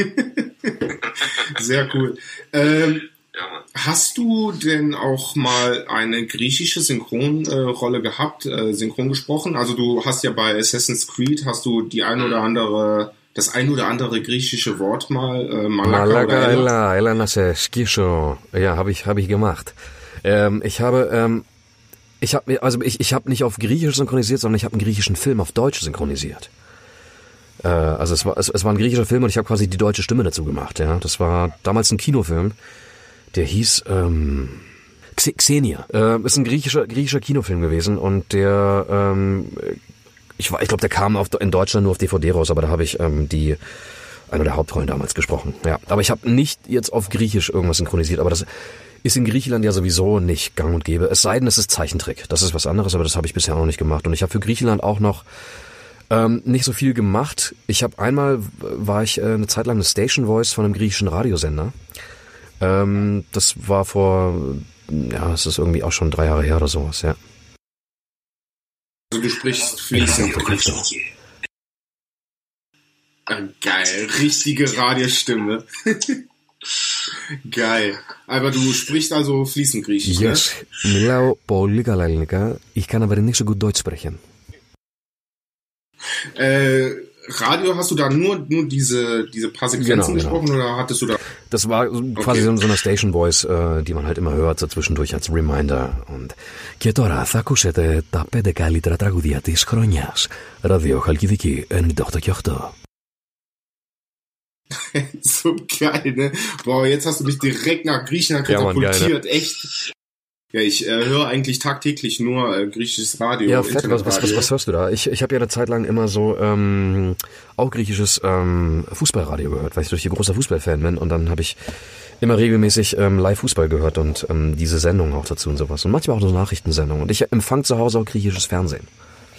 Sehr cool. Ähm, hast du denn auch mal eine griechische Synchronrolle äh, gehabt, äh, synchron gesprochen? Also du hast ja bei Assassin's Creed, hast du die ein oder andere, das ein oder andere griechische Wort mal, äh, Malaka, Malaka oder Ella, Ella Nase, Skisho. Ja, habe ich, habe ich gemacht. Ähm, ich habe, ähm, ich habe, also ich, ich habe nicht auf Griechisch synchronisiert, sondern ich habe einen griechischen Film auf Deutsch synchronisiert. Also es war es, es war ein griechischer Film und ich habe quasi die deutsche Stimme dazu gemacht. Ja, das war damals ein Kinofilm, der hieß ähm, Xenia. Äh, ist ein griechischer griechischer Kinofilm gewesen und der ähm, ich war ich glaube der kam auf, in Deutschland nur auf D V D raus, aber da habe ich ähm, die eine der Hauptrollen damals gesprochen. Ja, aber ich habe nicht jetzt auf Griechisch irgendwas synchronisiert, aber das ist in Griechenland ja sowieso nicht gang und gäbe. Es sei denn, es ist Zeichentrick. Das ist was anderes, aber das habe ich bisher auch noch nicht gemacht und ich habe für Griechenland auch noch Ähm, nicht so viel gemacht. Ich habe einmal, war ich äh, eine Zeit lang eine Station Voice von einem griechischen Radiosender. Ähm, das war vor, ja, es ist irgendwie auch schon drei Jahre her oder sowas, ja. Also du sprichst fließend. Ah, geil, richtige Radiostimme. Geil. Aber du sprichst also fließend Griechisch, ne? Yes, μιλάω πολύ καλά ελληνικά. Ich kann aber nicht so gut Deutsch sprechen. Äh, Radio, hast du da nur nur diese diese paar Sequenzen genau, gesprochen genau. Oder hattest du da? Das war quasi okay. so, so eine Station Voice, äh, die man halt immer hört, so zwischendurch als Reminder. Und και τώρα θα ακούσετε τα πέντε καλύτερα τραγούδια της χρονιάς. Radio Chalkidiki ενενήντα οκτώ και οκτώ. So geil, ne? Boah, jetzt hast du mich direkt nach Griechenland katapultiert, ja, Mann, geil, ne? Echt. Ja, ich äh, höre eigentlich tagtäglich nur äh, griechisches Radio. Ja, fett, was, was, was, was hörst du da? Ich, ich habe ja eine Zeit lang immer so ähm, auch griechisches ähm, Fußballradio gehört, weil ich durch die großer Fußballfan bin und dann habe ich immer regelmäßig ähm, Live-Fußball gehört und ähm, diese Sendungen auch dazu und sowas und manchmal auch so Nachrichtensendungen und ich empfange zu Hause auch griechisches Fernsehen.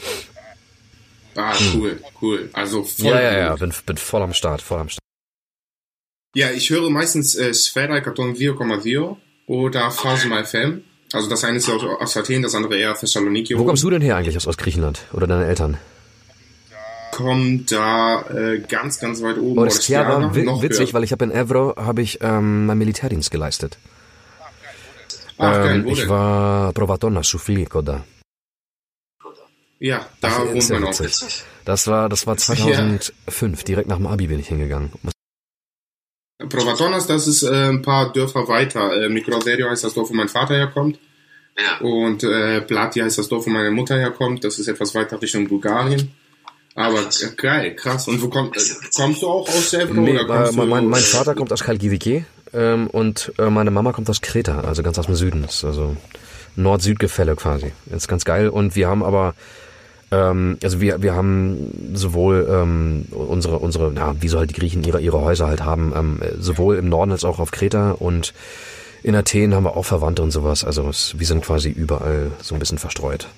Ah, cool, hm. cool. Also voll Ja, ja, ja, bin, bin voll am Start, voll am Start. Ja, ich höre meistens äh, Sfera εκατόν δύο κόμμα δύο oder Phasma F M. Also das eine ist aus, aus Athen, das andere eher Thessaloniki. Wo kommst du denn her eigentlich aus, aus Griechenland? Oder deine Eltern? Kommt da äh, ganz, ganz weit oben. Orestiada, war w- witzig, höher. Weil ich habe in Evro habe ich ähm, meinen Militärdienst geleistet. Ach, geil, ähm, wo ich denn? war Provatona, Soufli, Koda. Ja, da Ach, wohnt man auch. Das war, das war zweitausendfünf, ja. Direkt nach dem Abi bin ich hingegangen. Provatonas, das ist äh, ein paar Dörfer weiter. Äh, Mikroserio heißt das Dorf, wo mein Vater herkommt. Ja. Und äh, Plati heißt das Dorf, wo meine Mutter herkommt. Das ist etwas weiter Richtung Bulgarien. Aber äh, geil, krass. Und wo komm, äh, kommst du auch aus Evro? Nee, oder kommst äh, mein, du, mein Vater kommt aus Chalkidiki ähm, und äh, meine Mama kommt aus Kreta, also ganz aus dem Süden. Das ist also Nord-Süd-Gefälle quasi. Das ist ganz geil. Und wir haben aber Ähm, also wir wir haben sowohl ähm, unsere unsere ja wie so halt die Griechen ihre ihre Häuser halt haben ähm, sowohl im Norden als auch auf Kreta und in Athen haben wir auch Verwandte und sowas. Also es, wir sind quasi überall so ein bisschen verstreut.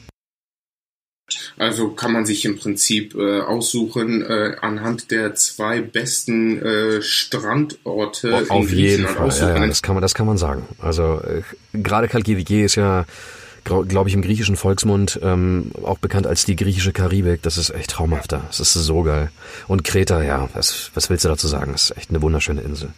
Also kann man sich im Prinzip äh, aussuchen äh, anhand der zwei besten äh, Strandorte auf, auf jeden Fall. Ja, ja, das kann man das kann man sagen. Also äh, gerade Chalkidiki ist ja glaube ich, im griechischen Volksmund ähm, auch bekannt als die griechische Karibik. Das ist echt traumhaft da. Das ist so geil. Und Kreta, ja, was, was willst du dazu sagen? Das ist echt eine wunderschöne Insel.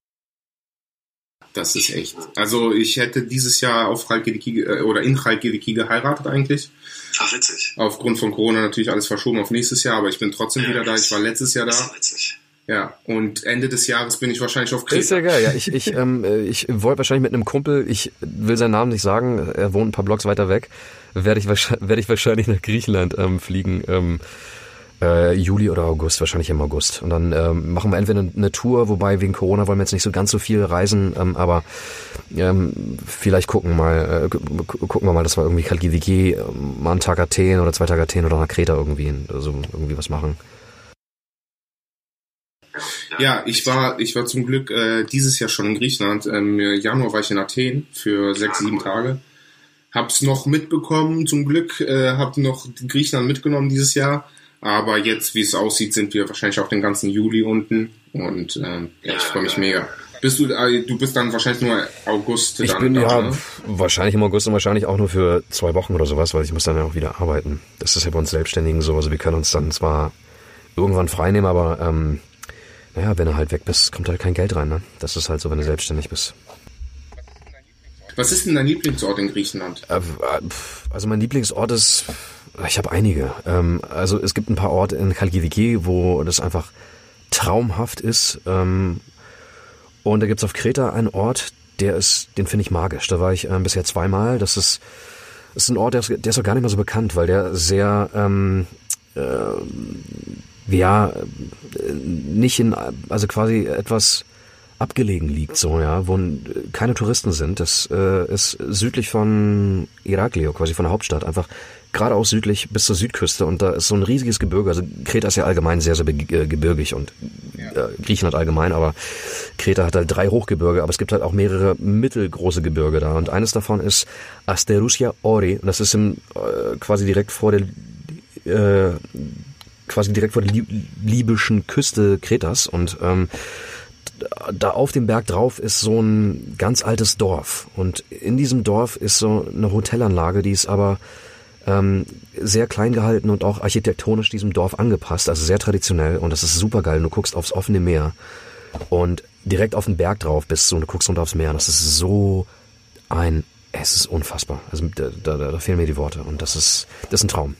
Das ist echt. Also ich hätte dieses Jahr auf Chalkidiki äh, oder in Chalkidiki geheiratet eigentlich. Ach, witzig. Aufgrund von Corona natürlich alles verschoben auf nächstes Jahr, aber ich bin trotzdem ja, wieder da. Ich war letztes Jahr da. Witzig. Ja, und Ende des Jahres bin ich wahrscheinlich auf Kreta. Ist ja geil, ja. Ich, ich, ähm, ich wollte wahrscheinlich mit einem Kumpel, ich will seinen Namen nicht sagen, er wohnt ein paar Blocks weiter weg, werde ich, werd ich wahrscheinlich nach Griechenland ähm, fliegen, ähm, äh, Juli oder August, wahrscheinlich im August. Und dann ähm, machen wir entweder eine, eine Tour, wobei wegen Corona wollen wir jetzt nicht so ganz so viel reisen, ähm, aber ähm, vielleicht gucken mal, äh, gucken wir mal, dass wir irgendwie Chalkidiki, äh, mal einen Tag Athen oder zwei Tage Athen oder nach Kreta irgendwie, also irgendwie was machen. Ja, ich war, ich war zum Glück äh, dieses Jahr schon in Griechenland. Im Januar war ich in Athen für sechs, sieben Tage. Hab's noch mitbekommen, zum Glück, äh, hab noch Griechenland mitgenommen dieses Jahr. Aber jetzt, wie es aussieht, sind wir wahrscheinlich auch den ganzen Juli unten. Und äh, ja, ich freue mich mega. Bist du, äh, du bist dann wahrscheinlich nur August ich dann bin, da, ja, ne? Wahrscheinlich im August und wahrscheinlich auch nur für zwei Wochen oder sowas, weil ich muss dann ja auch wieder arbeiten. Das ist ja bei uns Selbstständigen so. Also wir können uns dann zwar irgendwann frei nehmen, aber ähm, naja, wenn du halt weg bist, kommt halt kein Geld rein, ne? Das ist halt so, wenn du selbstständig bist. Was ist denn dein Lieblingsort in Griechenland? Also mein Lieblingsort ist, ich habe einige. Also es gibt ein paar Orte in Chalkidiki, wo das einfach traumhaft ist. Und da gibt's auf Kreta einen Ort, der ist, den finde ich magisch. Da war ich bisher zweimal. Das ist, das ist ein Ort, der ist, der ist auch gar nicht mehr so bekannt, weil der sehr ähm, äh, ja, nicht in, also quasi etwas abgelegen liegt, so, ja, wo keine Touristen sind. Das äh, ist südlich von Iraklio, quasi von der Hauptstadt, einfach geradeaus südlich bis zur Südküste und da ist so ein riesiges Gebirge. Also Kreta ist ja allgemein sehr, sehr gebirgig und äh, Griechenland allgemein, aber Kreta hat halt drei Hochgebirge, aber es gibt halt auch mehrere mittelgroße Gebirge da und eines davon ist Asterousia Ori und das ist im, äh, quasi direkt vor der äh, quasi direkt vor der libyschen Küste Kretas und ähm, da auf dem Berg drauf ist so ein ganz altes Dorf und in diesem Dorf ist so eine Hotelanlage, die ist aber ähm, sehr klein gehalten und auch architektonisch diesem Dorf angepasst, also sehr traditionell und das ist super geil. Du guckst aufs offene Meer und direkt auf den Berg drauf bist du und du guckst runter aufs Meer. Das ist so ein, es ist unfassbar. Also da, da, da fehlen mir die Worte und das ist, das ist ein Traum.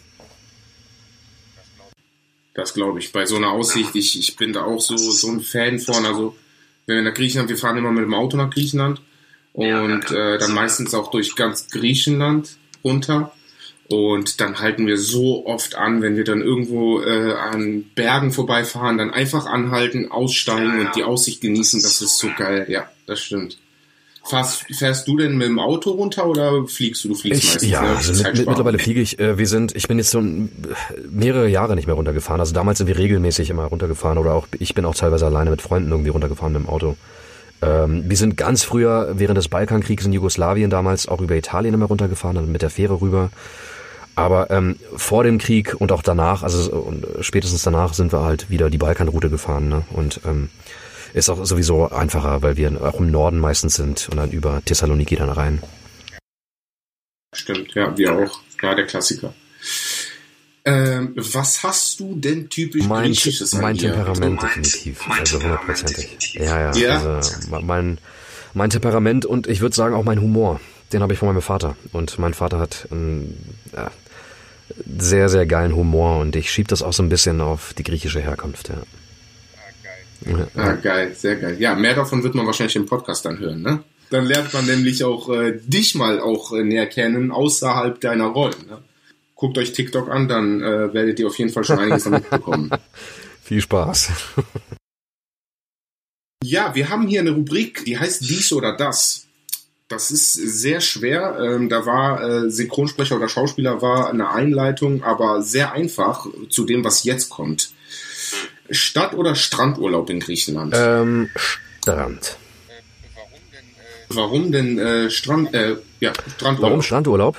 Das glaube ich. Bei so einer Aussicht, ich, ich bin da auch so, so ein Fan von. Also, wenn wir nach Griechenland, wir fahren immer mit dem Auto nach Griechenland und äh, dann meistens auch durch ganz Griechenland runter. Und dann halten wir so oft an, wenn wir dann irgendwo äh, an Bergen vorbeifahren, dann einfach anhalten, aussteigen und die Aussicht genießen. Das ist so geil. Ja, das stimmt. Fährst, fährst du denn mit dem Auto runter oder fliegst du? Du fliegst ich, meistens. Ja, ne? also mit, mittlerweile fliege ich. Äh, wir sind, ich bin jetzt schon mehrere Jahre nicht mehr runtergefahren. Also damals sind wir regelmäßig immer runtergefahren oder auch ich bin auch teilweise alleine mit Freunden irgendwie runtergefahren mit dem Auto. Ähm, wir sind ganz früher während des Balkankriegs in Jugoslawien damals auch über Italien immer runtergefahren, also mit der Fähre rüber. Aber ähm, vor dem Krieg und auch danach, also und spätestens danach sind wir halt wieder die Balkanroute gefahren, ne? Und ähm, ist auch sowieso einfacher, weil wir auch im Norden meistens sind und dann über Thessaloniki dann rein. Stimmt, ja, wir auch. Ja, der Klassiker. Ähm, was hast du denn typisch mein, Griechisches an Mein dir? Temperament definitiv, also hundertprozentig. Ja, ja, ja? also mein, mein Temperament und ich würde sagen auch mein Humor, den habe ich von meinem Vater. Und mein Vater hat einen ja, sehr, sehr geilen Humor und ich schiebe das auch so ein bisschen auf die griechische Herkunft, ja. Ja, ah, geil, sehr geil. Ja, mehr davon wird man wahrscheinlich im Podcast dann hören, ne? Dann lernt man nämlich auch äh, dich mal auch äh, näher kennen, außerhalb deiner Rollen. Ne? Guckt euch TikTok an, dann äh, werdet ihr auf jeden Fall schon einiges damit bekommen. Viel Spaß. Ja, wir haben hier eine Rubrik, die heißt Dies oder Das. Das ist sehr schwer. Ähm, da war äh, Synchronsprecher oder Schauspieler war eine Einleitung, aber sehr einfach zu dem, was jetzt kommt. Stadt- oder Strandurlaub in Griechenland? Ähm, Strand. Warum denn äh, Strand, äh, ja, Strandurlaub? Warum Strandurlaub?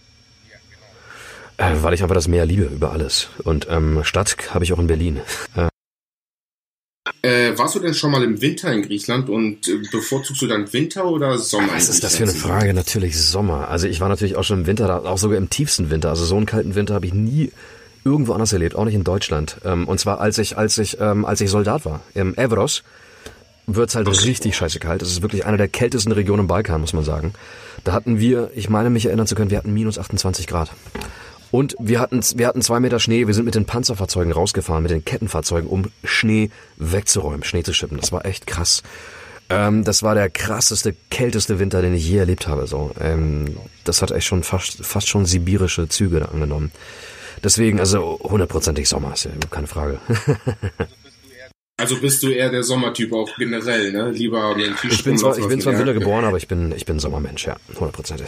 Äh, weil ich einfach das Meer liebe über alles. Und ähm, Stadt habe ich auch in Berlin. Äh, Äh, warst du denn schon mal im Winter in Griechenland und äh, bevorzugst du dann Winter oder Sommer? Was ist das für eine Frage? Natürlich Sommer. Also ich war natürlich auch schon im Winter, da, auch sogar im tiefsten Winter. Also so einen kalten Winter habe ich nie irgendwo anders erlebt, auch nicht in Deutschland. Ähm, und zwar als ich, als ich, ähm, als ich Soldat war. Im Evros wird's halt richtig scheiße kalt. Das ist wirklich eine der kältesten Regionen im Balkan, muss man sagen. Da hatten wir, ich meine mich erinnern zu können, wir hatten minus achtundzwanzig Grad. Und wir hatten, wir hatten zwei Meter Schnee, wir sind mit den Panzerfahrzeugen rausgefahren, mit den Kettenfahrzeugen, um Schnee wegzuräumen, Schnee zu schippen. Das war echt krass. Ähm, das war der krasseste, kälteste Winter, den ich je erlebt habe. So, ähm, das hat echt schon fast, fast schon sibirische Züge da angenommen. Deswegen, also hundertprozentig Sommer, ist ja keine Frage. Also bist du eher der Sommertyp auch generell, ne? Lieber mit dem Ich bin zwar, ich bin zwar im Winter geboren, aber ich bin, ich bin Sommermensch, ja, hundertprozentig.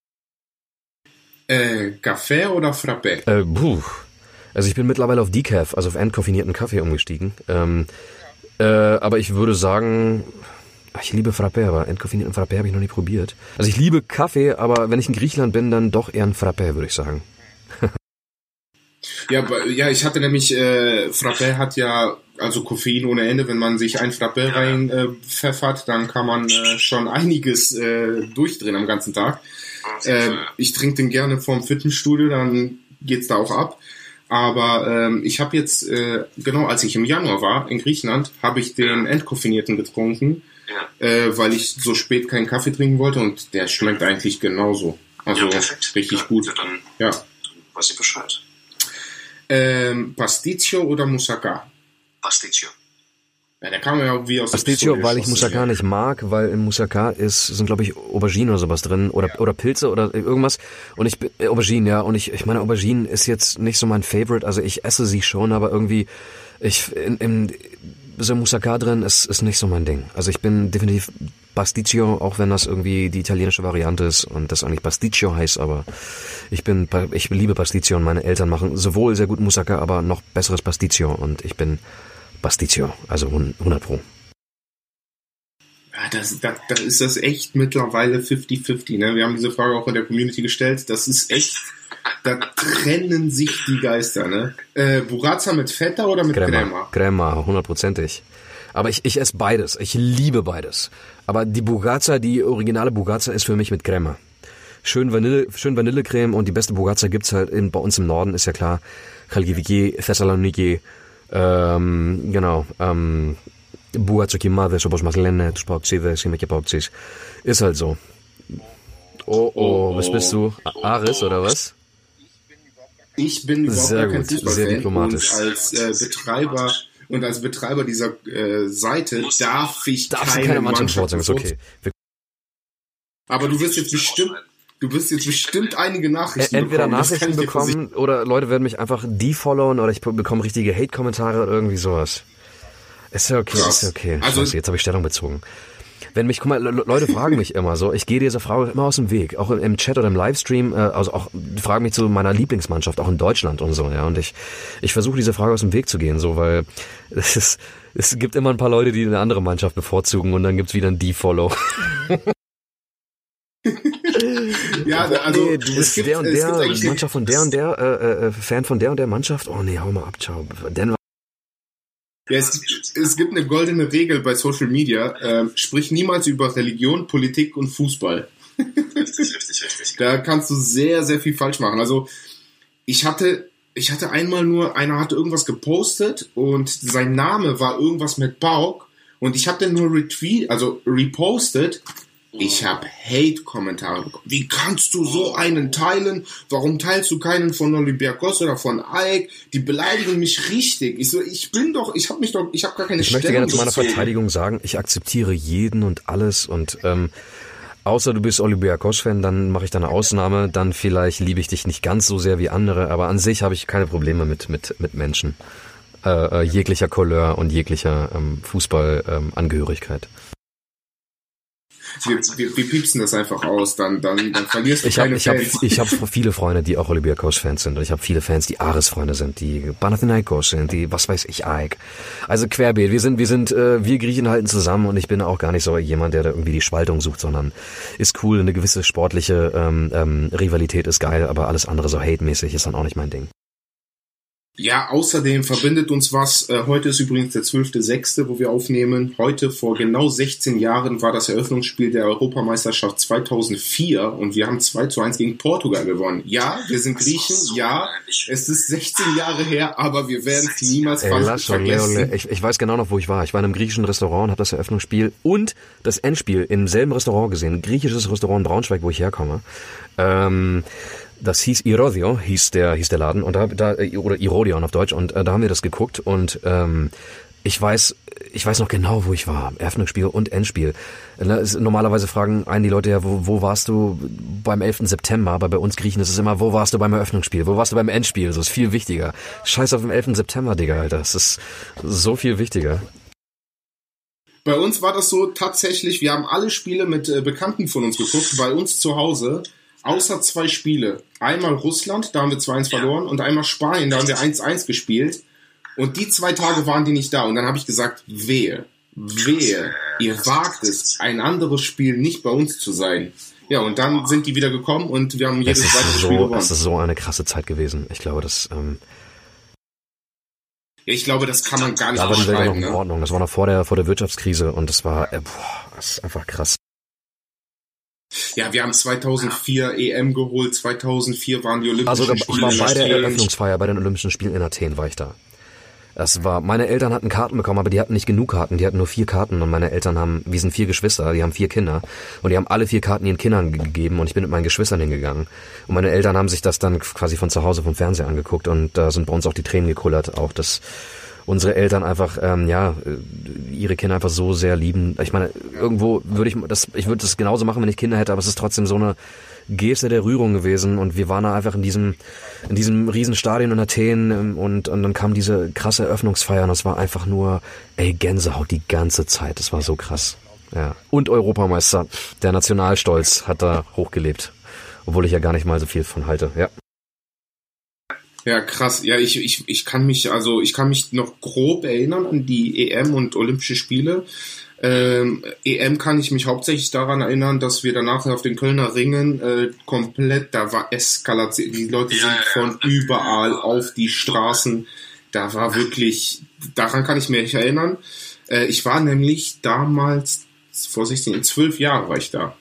Äh, Kaffee oder Frappé? Äh, puh. Also ich bin mittlerweile auf Decaf, also auf entkoffinierten Kaffee umgestiegen. Ähm, äh, aber ich würde sagen, ich liebe Frappé, aber entkoffinierten Frappé habe ich noch nie probiert. Also ich liebe Kaffee, aber wenn ich in Griechenland bin, dann doch eher ein Frappé, würde ich sagen. Ja, ja, ich hatte nämlich, äh, Frappé hat ja, also Koffein ohne Ende, wenn man sich ein Frappé rein äh, pfeffert, dann kann man äh, schon einiges äh, durchdrehen am ganzen Tag. Äh, ich trinke den gerne vorm Fitnessstudio, dann geht's da auch ab. Aber ähm, ich habe jetzt, äh, genau als ich im Januar war in Griechenland, habe ich den entkoffinierten getrunken, äh, weil ich so spät keinen Kaffee trinken wollte und der schmeckt eigentlich genauso. Also ja, richtig ja, gut. Dann, ja. Dann weiß ich Bescheid. Ähm, Pasticcio oder Moussaka? Pasticcio. Ja, der kam ja wie aus Pasticcio, weil ich Moussaka nicht mag, weil im Moussaka ist, sind glaube ich Auberginen oder sowas drin oder ja. oder Pilze oder irgendwas und ich äh, Auberginen, ja, und ich ich meine Auberginen ist jetzt nicht so mein Favorite, also ich esse sie schon, aber irgendwie ich in, in so Moussaka drin ist ist nicht so mein Ding. Also ich bin definitiv Pasticcio, auch wenn das irgendwie die italienische Variante ist und das eigentlich Pasticcio heißt, aber ich bin ich liebe Pasticcio und meine Eltern machen sowohl sehr gut Moussaka, aber noch besseres Pasticcio und ich bin Pasticcio, also hundert Pro. Ja, das, das, das ist das echt mittlerweile fifty fifty, ne? Wir haben diese Frage auch in der Community gestellt. Das ist echt, da trennen sich die Geister, ne? Äh, Burrata mit Feta oder mit Crema? Crema, Crema, hundertprozentig. Aber ich, ich esse beides. Ich liebe beides. Aber die Burrata, die originale Burrata ist für mich mit Crema. Schön Vanille, schön Vanillecreme und die beste Burrata gibt's halt in, bei uns im Norden, ist ja klar. Chalkidiki, Thessaloniki, ähm, genau, ähm, Bougazokimades, όπως μας λένε, τους Παοξίδες, είμαι και Παοξής. Ist halt so. Oh, oh, was bist du? Aris, oder was? Ich bin überhaupt sehr gar kein gut, Fußballfan sehr diplomatisch. Und als äh, Betreiber und als Betreiber dieser äh, Seite darf ich Darfst keine, keine Mannschaft Mannschaft ist okay. Wir Aber du wirst jetzt bestimmt Du wirst jetzt bestimmt einige Nachrichten Entweder bekommen. Nachrichten bekommen oder Leute werden mich einfach defollowen oder ich bekomme richtige Hate-Kommentare oder irgendwie sowas. Ist ja okay, Krass. ist ja okay. Also Scheiße, jetzt habe ich Stellung bezogen. Wenn mich, guck mal, Leute fragen mich immer so, ich gehe dieser Frage immer aus dem Weg, auch im Chat oder im Livestream, also auch fragen mich zu meiner Lieblingsmannschaft, auch in Deutschland und so, ja, und ich ich versuche diese Frage aus dem Weg zu gehen, so, weil es ist, es gibt immer ein paar Leute, die eine andere Mannschaft bevorzugen und dann gibt's wieder ein Defollow. Ja, also nee, du bist gibt, der und der Mannschaft von der und der äh, äh, Fan von der und der Mannschaft. Oh nee, hau mal ab, ciao. Denver. Ja, es, es gibt eine goldene Regel bei Social Media. Äh, sprich niemals über Religion, Politik und Fußball. Richtig, richtig, richtig. Da kannst du sehr, sehr viel falsch machen. Also ich hatte, ich hatte einmal nur, einer hatte irgendwas gepostet und sein Name war irgendwas mit Pauk und ich habe den nur retweet, also repostet. Ich habe Hate-Kommentare bekommen. Wie kannst du so einen teilen? Warum teilst du keinen von Olympiakos oder von Aik? Die beleidigen mich richtig. Ich so, ich bin doch, ich habe mich doch, ich habe gar keine Ich möchte Stellung gerne zu meiner bezogen. Verteidigung sagen, ich akzeptiere jeden und alles und ähm, außer du bist Olympiakos-Fan, dann mache ich da eine Ausnahme. Dann vielleicht liebe ich dich nicht ganz so sehr wie andere, aber an sich habe ich keine Probleme mit mit mit Menschen äh, äh, jeglicher Couleur und jeglicher ähm, Fußballangehörigkeit. Ähm, Wir, wir, wir piepsen das einfach aus, dann, dann, dann verlierst du ich hab, keine ich hab, Fans. Ich habe viele Freunde, die auch Olympiakos-Fans sind. Und ich habe viele Fans, die Ares-Freunde sind, die Panathinaikos sind, die, was weiß ich, Aik. Also querbeet. Wir sind, wir sind, äh, wir Griechen halten zusammen und ich bin auch gar nicht so jemand, der da irgendwie die Spaltung sucht, sondern ist cool, eine gewisse sportliche ähm, ähm, Rivalität ist geil, aber alles andere so hate-mäßig ist dann auch nicht mein Ding. Ja, außerdem verbindet uns was. Äh, heute ist übrigens der zwölfter sechster, wo wir aufnehmen. Heute vor genau sechzehn Jahren war das Eröffnungsspiel der Europameisterschaft zweitausendvier und wir haben zwei zu eins gegen Portugal gewonnen. Ja, wir sind Griechen, ja, es ist sechzehn Jahre her, aber wir werden es niemals Ey, lass schon, vergessen. Leo, ich, ich weiß genau noch, wo ich war. Ich war in einem griechischen Restaurant und habe das Eröffnungsspiel und das Endspiel im selben Restaurant gesehen. Ein griechisches Restaurant in Braunschweig, wo ich herkomme. Ähm... das hieß Irodio, hieß der, hieß der Laden, und da, da oder Irodion auf Deutsch, und äh, da haben wir das geguckt, und ähm, ich weiß, ich weiß noch genau, wo ich war. Eröffnungsspiel und Endspiel. Normalerweise fragen einen die Leute ja, wo, wo warst du beim elften September? Aber bei uns Griechen ist es immer, wo warst du beim Eröffnungsspiel? Wo warst du beim Endspiel? Das ist viel wichtiger. Scheiß auf den elften September, Digga, Alter. Das ist so viel wichtiger. Bei uns war das so tatsächlich, wir haben alle Spiele mit äh, Bekannten von uns geguckt, bei uns zu Hause, außer zwei Spiele. Einmal Russland, da haben wir zwei eins verloren, und einmal Spanien, da haben wir eins eins gespielt. Und die zwei Tage waren die nicht da. Und dann habe ich gesagt, wehe, wehe, ihr wagt es, ein anderes Spiel nicht bei uns zu sein. Ja, und dann sind die wieder gekommen und wir haben jedes zweite so, Spiel gewonnen. Es ist so eine krasse Zeit gewesen. Ich glaube, das... Ähm ich glaube, das kann man gar nicht beschreiben. Da war die Welt noch in ne? Ordnung. Das war noch vor der, vor der Wirtschaftskrise, und das war... Äh, boah, das ist einfach krass. Ja, wir haben zweitausendvier E M geholt, zweitausendvier waren die Olympischen also, Spiele. Ich war bei der Eröffnungsfeier bei den Olympischen Spielen in Athen, war ich da. Das war, meine Eltern hatten Karten bekommen, aber die hatten nicht genug Karten, die hatten nur vier Karten, und meine Eltern haben, wir sind vier Geschwister, die haben vier Kinder, und die haben alle vier Karten ihren Kindern gegeben, und ich bin mit meinen Geschwistern hingegangen, und meine Eltern haben sich das dann quasi von zu Hause vom Fernseher angeguckt, und da sind bei uns auch die Tränen gekullert, auch dass unsere Eltern einfach, ähm, ja, ihre Kinder einfach so sehr lieben. Ich meine, irgendwo würde ich das, ich würde das genauso machen, wenn ich Kinder hätte, aber es ist trotzdem so eine Geste der Rührung gewesen, und wir waren da einfach in diesem in diesem Riesenstadion in Athen, und und dann kam diese krasse Eröffnungsfeier, und das war einfach nur, ey, Gänsehaut die ganze Zeit. Das war so krass. Ja. Und Europameister, der Nationalstolz hat da hochgelebt, obwohl ich ja gar nicht mal so viel von halte. Ja. Ja, krass. Ja, ich ich ich kann mich also ich kann mich noch grob erinnern an die E M und Olympische Spiele. Ähm, E M kann ich mich hauptsächlich daran erinnern, dass wir danach auf den Kölner Ringen äh, komplett, da war Eskalation, die Leute sind von überall auf die Straßen, da war wirklich, daran kann ich mich erinnern. Äh, ich war nämlich damals, vor sechzehn, zwölf Jahre war ich da.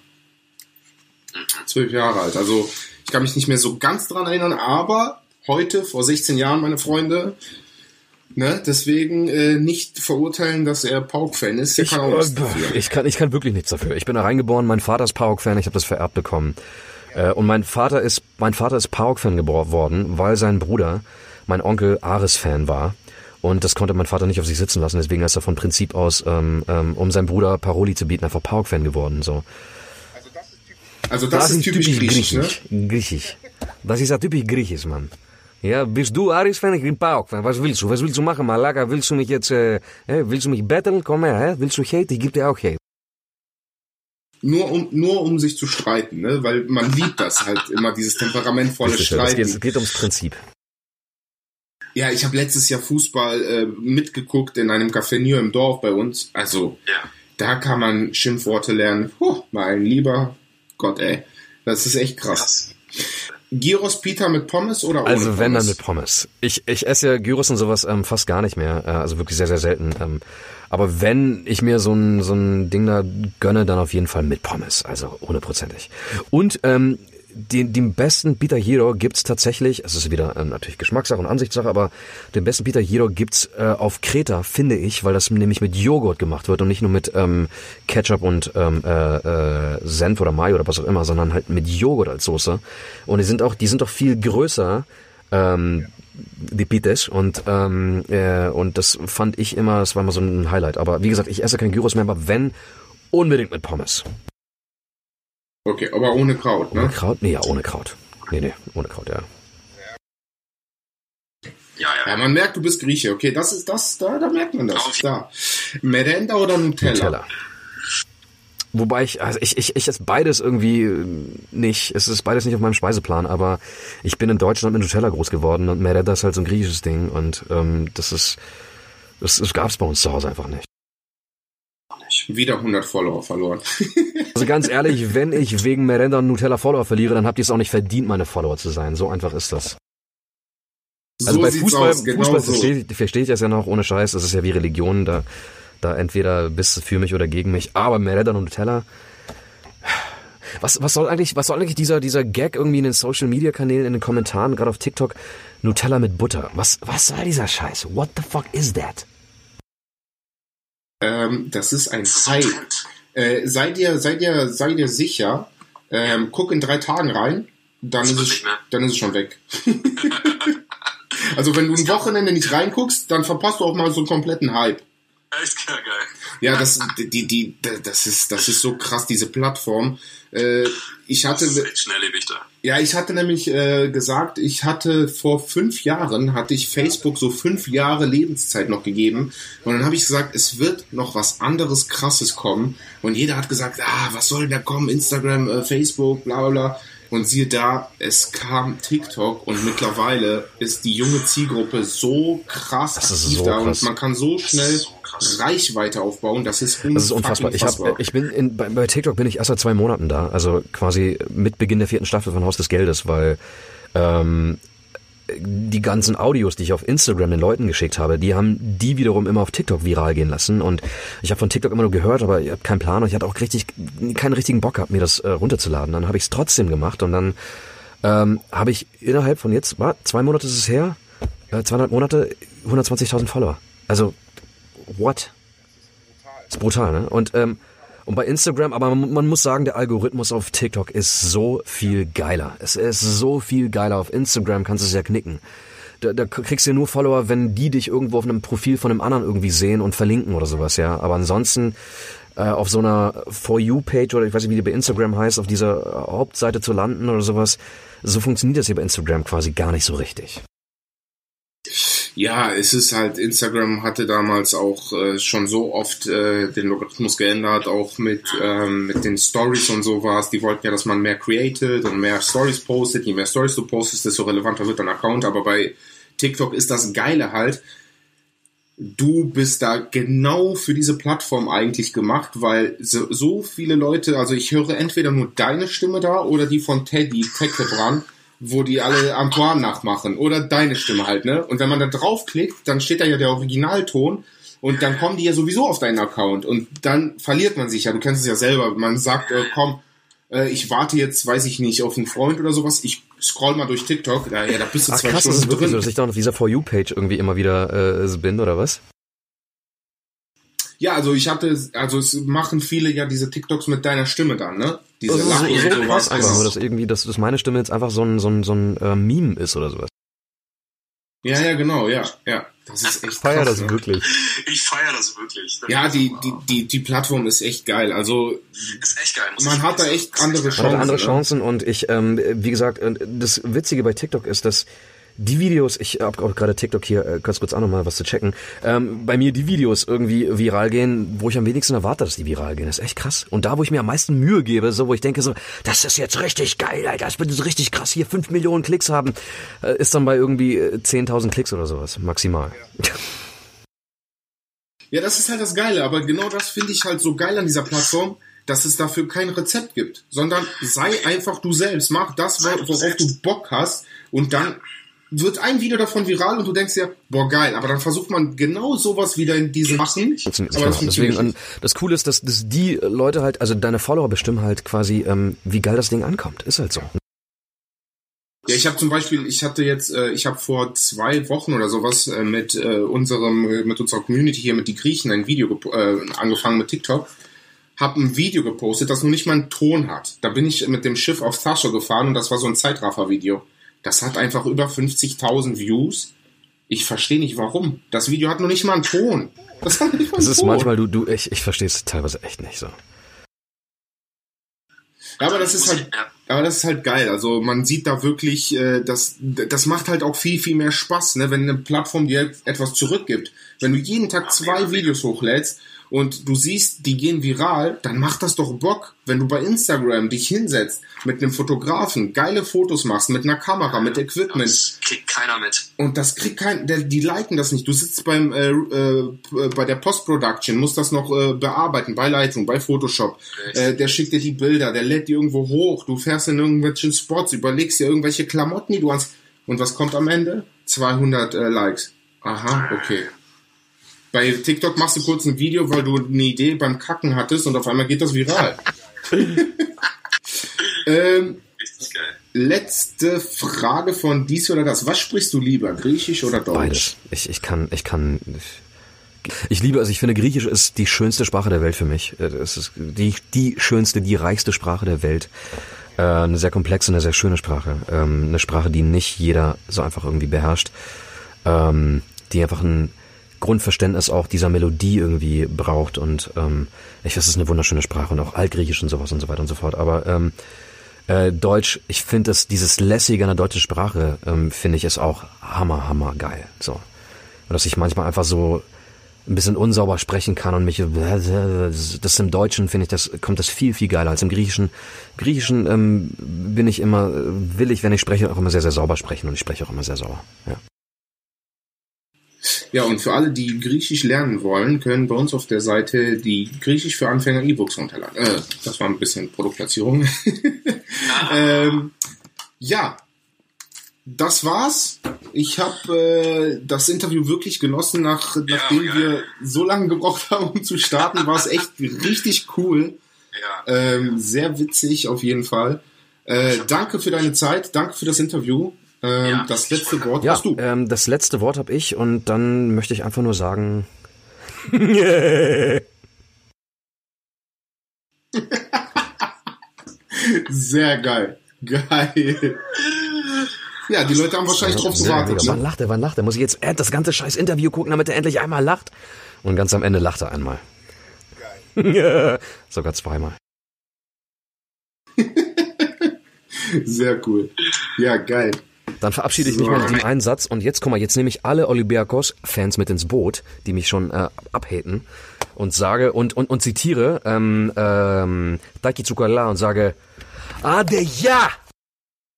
Zwölf Jahre alt, also ich kann mich nicht mehr so ganz dran erinnern, aber heute, vor sechzehn Jahren, meine Freunde, ne, deswegen äh, nicht verurteilen, dass er Pauk-Fan ist. Der ich, kann auch nichts dafür. Ich kann, ich kann wirklich nichts dafür. Ich bin da reingeboren, mein Vater ist Pauk-Fan, ich habe das vererbt bekommen. Äh, und mein Vater ist, mein Vater ist Pauk-Fan geworden, weil sein Bruder, mein Onkel, Ares-Fan war. Und das konnte mein Vater nicht auf sich sitzen lassen, deswegen ist er von Prinzip aus, ähm, ähm, um seinem Bruder Paroli zu bieten, einfach Pauk-Fan geworden. So. Also das, das ist, ist typisch, typisch griechisch, griechisch, ne? Griechisch. Das ist ja typisch griechisch, Mann. Ja, bist du Aris-Fan? Ich bin Pauk-Fan. Was willst du? Was willst du machen, Malaka? Willst du mich jetzt, äh, willst du mich betteln? Komm her, hä? Willst du Hate? Ich geb dir auch Hate. Nur um, nur um sich zu streiten, ne? Weil man liebt das halt immer, dieses temperamentvolle Streiten. Es geht, es geht ums Prinzip. Ja, ich habe letztes Jahr Fußball äh, mitgeguckt in einem Café im Dorf bei uns. Also, ja. Da kann man Schimpfworte lernen. Puh, mein lieber Gott, ey. Das ist echt krass. Gyros Pita mit Pommes oder ohne Also Pommes? wenn, dann mit Pommes. Ich, ich esse ja Gyros und sowas ähm, fast gar nicht mehr, äh, also wirklich sehr, sehr selten. Ähm, aber wenn ich mir so ein, so ein Ding da gönne, dann auf jeden Fall mit Pommes, also hundertprozentig. Und ähm, den, den besten Pita Gyro gibt's tatsächlich, es ist wieder ähm, natürlich Geschmackssache und Ansichtssache, aber den besten Pita Gyro gibt's äh, auf Kreta, finde ich, weil das nämlich mit Joghurt gemacht wird und nicht nur mit ähm, Ketchup und ähm, äh, äh, Senf oder Mayo oder was auch immer, sondern halt mit Joghurt als Soße. Und die sind auch, die sind auch viel größer, ähm, die Pites, und ähm, äh, und das fand ich immer, das war immer so ein Highlight. Aber wie gesagt, ich esse kein Gyros mehr, aber wenn, unbedingt mit Pommes. Okay, aber ohne Kraut, ne? Ohne Kraut? Nee, ja, ohne Kraut. Nee, nee, ohne Kraut, ja. Ja, ja. Ja, man merkt, du bist Grieche. Okay, das ist das, da, da merkt man das. Da. Merenda oder Nutella? Nutella. Wobei ich, also ich, ich, ich esse beides irgendwie nicht. Es ist beides nicht auf meinem Speiseplan, aber ich bin in Deutschland mit Nutella groß geworden, und Merenda ist halt so ein griechisches Ding, und ähm, das ist, das, das gab's bei uns zu Hause einfach nicht. Wieder hundert Follower verloren. Also ganz ehrlich, wenn ich wegen Merenda und Nutella Follower verliere, dann habt ihr es auch nicht verdient, meine Follower zu sein. So einfach ist das. Also so bei Fußball, aus, genau Fußball so. verstehe, verstehe ich das ja noch ohne Scheiß. Das ist ja wie Religion. Da, da entweder bist du für mich oder gegen mich. Aber Merenda und Nutella. Was, was soll eigentlich, was soll eigentlich dieser, dieser Gag irgendwie in den Social Media Kanälen, in den Kommentaren, gerade auf TikTok? Nutella mit Butter. Was, was soll dieser Scheiß? What the fuck is that? Ähm, das ist ein Hype. Äh, seid ihr, seid ihr, seid ihr sicher? Ähm, guck in drei Tagen rein. dann ist, es, dann ist es schon weg. Also wenn du ein Wochenende nicht reinguckst, dann verpasst du auch mal so einen kompletten Hype. Echt geil. Ja, das, die, die, das ist, das ist so krass, diese Plattform. Äh, ich hatte, das ist echt schnelllebig da. Ja, ich hatte nämlich äh, gesagt, ich hatte vor fünf Jahren, hatte ich Facebook so fünf Jahre Lebenszeit noch gegeben. Und dann habe ich gesagt, es wird noch was anderes Krasses kommen. Und jeder hat gesagt, ah, was soll denn da kommen? Instagram, äh, Facebook, bla bla bla. Und siehe da, es kam TikTok und mittlerweile ist die junge Zielgruppe so krass aktiv so da krass. Und man kann so schnell so Reichweite aufbauen. Das ist unfassbar. Das ist unfassbar. Ich, hab, ich bin in, bei, bei TikTok bin ich erst seit zwei Monaten da, also quasi mit Beginn der vierten Staffel von Haus des Geldes, weil ähm, die ganzen Audios, die ich auf Instagram den Leuten geschickt habe, die haben die wiederum immer auf TikTok viral gehen lassen. Und ich habe von TikTok immer nur gehört, aber ich habe keinen Plan und ich hatte auch richtig keinen richtigen Bock gehabt, mir das äh, runterzuladen. Dann habe ich es trotzdem gemacht und dann ähm, habe ich innerhalb von jetzt, war, zwei Monate ist es her, äh, zweieinhalb Monate, hundertzwanzigtausend Follower. Also, what? Das ist brutal, ne? Und ähm, Und bei Instagram, aber man, man muss sagen, der Algorithmus auf TikTok ist so viel geiler. Es ist so viel geiler. Auf Instagram kannst du es ja knicken. Da, da kriegst du ja nur Follower, wenn die dich irgendwo auf einem Profil von einem anderen irgendwie sehen und verlinken oder sowas, ja. Aber ansonsten äh, auf so einer For You-Page oder ich weiß nicht, wie die bei Instagram heißt, auf dieser Hauptseite zu landen oder sowas, so funktioniert das hier bei Instagram quasi gar nicht so richtig. Ja, es ist halt, Instagram hatte damals auch äh, schon so oft äh, den Logarithmus geändert, auch mit ähm, mit den Stories und sowas. Die wollten ja, dass man mehr created und mehr Stories postet. Je mehr Stories du postest, desto relevanter wird dein Account. Aber bei TikTok ist das Geile halt, du bist da genau für diese Plattform eigentlich gemacht, weil so, so viele Leute, also ich höre entweder nur deine Stimme da oder die von Teddy, Teckebran, wo die alle Antoine nachmachen. Oder deine Stimme halt, ne? Und wenn man da draufklickt, dann steht da ja der Originalton und dann kommen die ja sowieso auf deinen Account und dann verliert man sich ja. Du kennst es ja selber. Man sagt, äh, komm, äh, ich warte jetzt, weiß ich nicht, auf einen Freund oder sowas. Ich scroll mal durch TikTok. Ja, ja da bist du Ach, zwei krass, Stunden das ist wirklich drin. so, dass ich da auf dieser For You-Page irgendwie immer wieder äh, bin, oder was? Ja, also ich hatte, also es machen viele ja diese TikToks mit deiner Stimme dann, ne? Diese das Lachen ist so, und so sowas. krass einfach nur, dass irgendwie, dass, dass meine Stimme jetzt einfach so ein, so ein, so ein äh, Meme ist oder sowas. Ja, ja, genau, ja, ja. Das ist echt Ich feier krass, das ne? wirklich. Ich feiere das wirklich. Das Ja, die, wow. die, die, die Plattform ist echt geil. Also, ist echt geil. Muss man ich hat da sagen. echt andere Man Chancen. hat andere ne? Chancen und ich, ähm, wie gesagt, äh, das Witzige bei TikTok ist, dass die Videos, ich habe auch gerade TikTok hier, äh, kannst kurz auch nochmal was zu checken, ähm, bei mir die Videos irgendwie viral gehen, wo ich am wenigsten erwarte, dass die viral gehen. Das ist echt krass. Und da, wo ich mir am meisten Mühe gebe, so wo ich denke so, das ist jetzt richtig geil, Alter, das wird so richtig krass, hier fünf Millionen Klicks haben, äh, ist dann bei irgendwie äh, zehntausend Klicks oder sowas, maximal. Ja, das ist halt das Geile. Aber genau das finde ich halt so geil an dieser Plattform, dass es dafür kein Rezept gibt, sondern sei einfach du selbst. Mach das, worauf du Bock hast und dann wird ein Video davon viral und du denkst dir, boah, geil, aber dann versucht man genau sowas wieder in diese machen. Aber das Deswegen, und das Coole ist, dass, dass die Leute halt, also deine Follower bestimmen halt quasi, ähm, wie geil das Ding ankommt. Ist halt so. Ja, ich habe zum Beispiel, ich hatte jetzt, äh, ich habe vor zwei Wochen oder sowas äh, mit äh, unserem, äh, mit unserer Community hier, mit die Griechen, ein Video gep- äh, angefangen mit TikTok. Hab ein Video gepostet, das nur nicht mal einen Ton hat. Da bin ich mit dem Schiff auf Thascho gefahren und das war so ein Zeitraffer-Video. Das hat einfach über fünfzigtausend Views. Ich verstehe nicht, warum. Das Video hat noch nicht mal einen Ton. Das hat nicht mal einen Das ist Ton. manchmal, du, du, ich, ich verstehe es teilweise echt nicht so. Ja, aber das ist halt, aber das ist halt geil. Also man sieht da wirklich, äh, das, das macht halt auch viel, viel mehr Spaß, ne? Wenn eine Plattform dir etwas zurückgibt. Wenn du jeden Tag zwei Videos hochlädst und du siehst, die gehen viral, dann macht das doch Bock. Wenn du bei Instagram dich hinsetzt mit einem Fotografen, geile Fotos machst, mit einer Kamera, mit Equipment. Das kriegt keiner mit. Und das kriegt kein, der, die liken das nicht. Du sitzt beim äh, äh, bei der Post-Production, musst das noch äh, bearbeiten, bei Lightroom, bei Photoshop. Äh, der schickt dir die Bilder, der lädt die irgendwo hoch. Du fährst in irgendwelchen Spots, überlegst dir irgendwelche Klamotten, die du hast. Und was kommt am Ende? zweihundert äh, Likes. Aha, okay. Bei TikTok machst du kurz ein Video, weil du eine Idee beim Kacken hattest und auf einmal geht das viral. ähm, Richtig geil. Letzte Frage von dies oder das. Was sprichst du lieber, Griechisch oder Deutsch? Beides. Ich, ich kann, ich kann, ich, ich liebe, also ich finde Griechisch ist die schönste Sprache der Welt für mich. Es ist die, die schönste, die reichste Sprache der Welt. Äh, eine sehr komplexe, eine sehr schöne Sprache. Ähm, eine Sprache, die nicht jeder so einfach irgendwie beherrscht. Ähm, die einfach ein Grundverständnis auch dieser Melodie irgendwie braucht. Und ähm, ich weiß, es ist eine wunderschöne Sprache und auch Altgriechisch und sowas und so weiter und so fort. Aber ähm, äh, Deutsch, ich finde das, dieses Lässige an der deutschen Sprache, ähm, finde ich, ist auch hammer, hammer geil. So. Und dass ich manchmal einfach so ein bisschen unsauber sprechen kann und mich, das ist im Deutschen, finde ich, das kommt das viel, viel geiler als im Griechischen. Im Griechischen ähm, bin ich immer, will ich, wenn ich spreche, auch immer sehr, sehr sauber sprechen und ich spreche auch immer sehr sauber. Ja. Ja, und für alle, die Griechisch lernen wollen, können bei uns auf der Seite die Griechisch für Anfänger E-Books runterladen. Äh, das war ein bisschen Produktplatzierung. ähm, ja, das war's. Ich habe äh, das Interview wirklich genossen, nach, ja, nachdem geil. wir so lange gebraucht haben, um zu starten. War es echt richtig cool. Ja. Ähm, sehr witzig auf jeden Fall. Äh, danke für deine Zeit, danke für das Interview. Ähm, ja. Das letzte Wort ja, hast du. Ähm, das letzte Wort habe ich und dann möchte ich einfach nur sagen... Sehr geil. Geil. Ja, die Leute haben wahrscheinlich drauf gewartet. Wann lacht er, wann lacht er? Muss ich jetzt das ganze scheiß Interview gucken, damit er endlich einmal lacht? Und ganz am Ende lacht er einmal. Geil. Sogar zweimal. Sehr cool. Ja, geil. Dann verabschiede ich mich mal mit dem einen Satz. Und jetzt, guck mal, jetzt nehme ich alle Olympiakos-Fans mit ins Boot, die mich schon äh, abhaten. Und sage, und, und, und zitiere, ähm, ähm, Taki Tsukala und sage, Ade ja!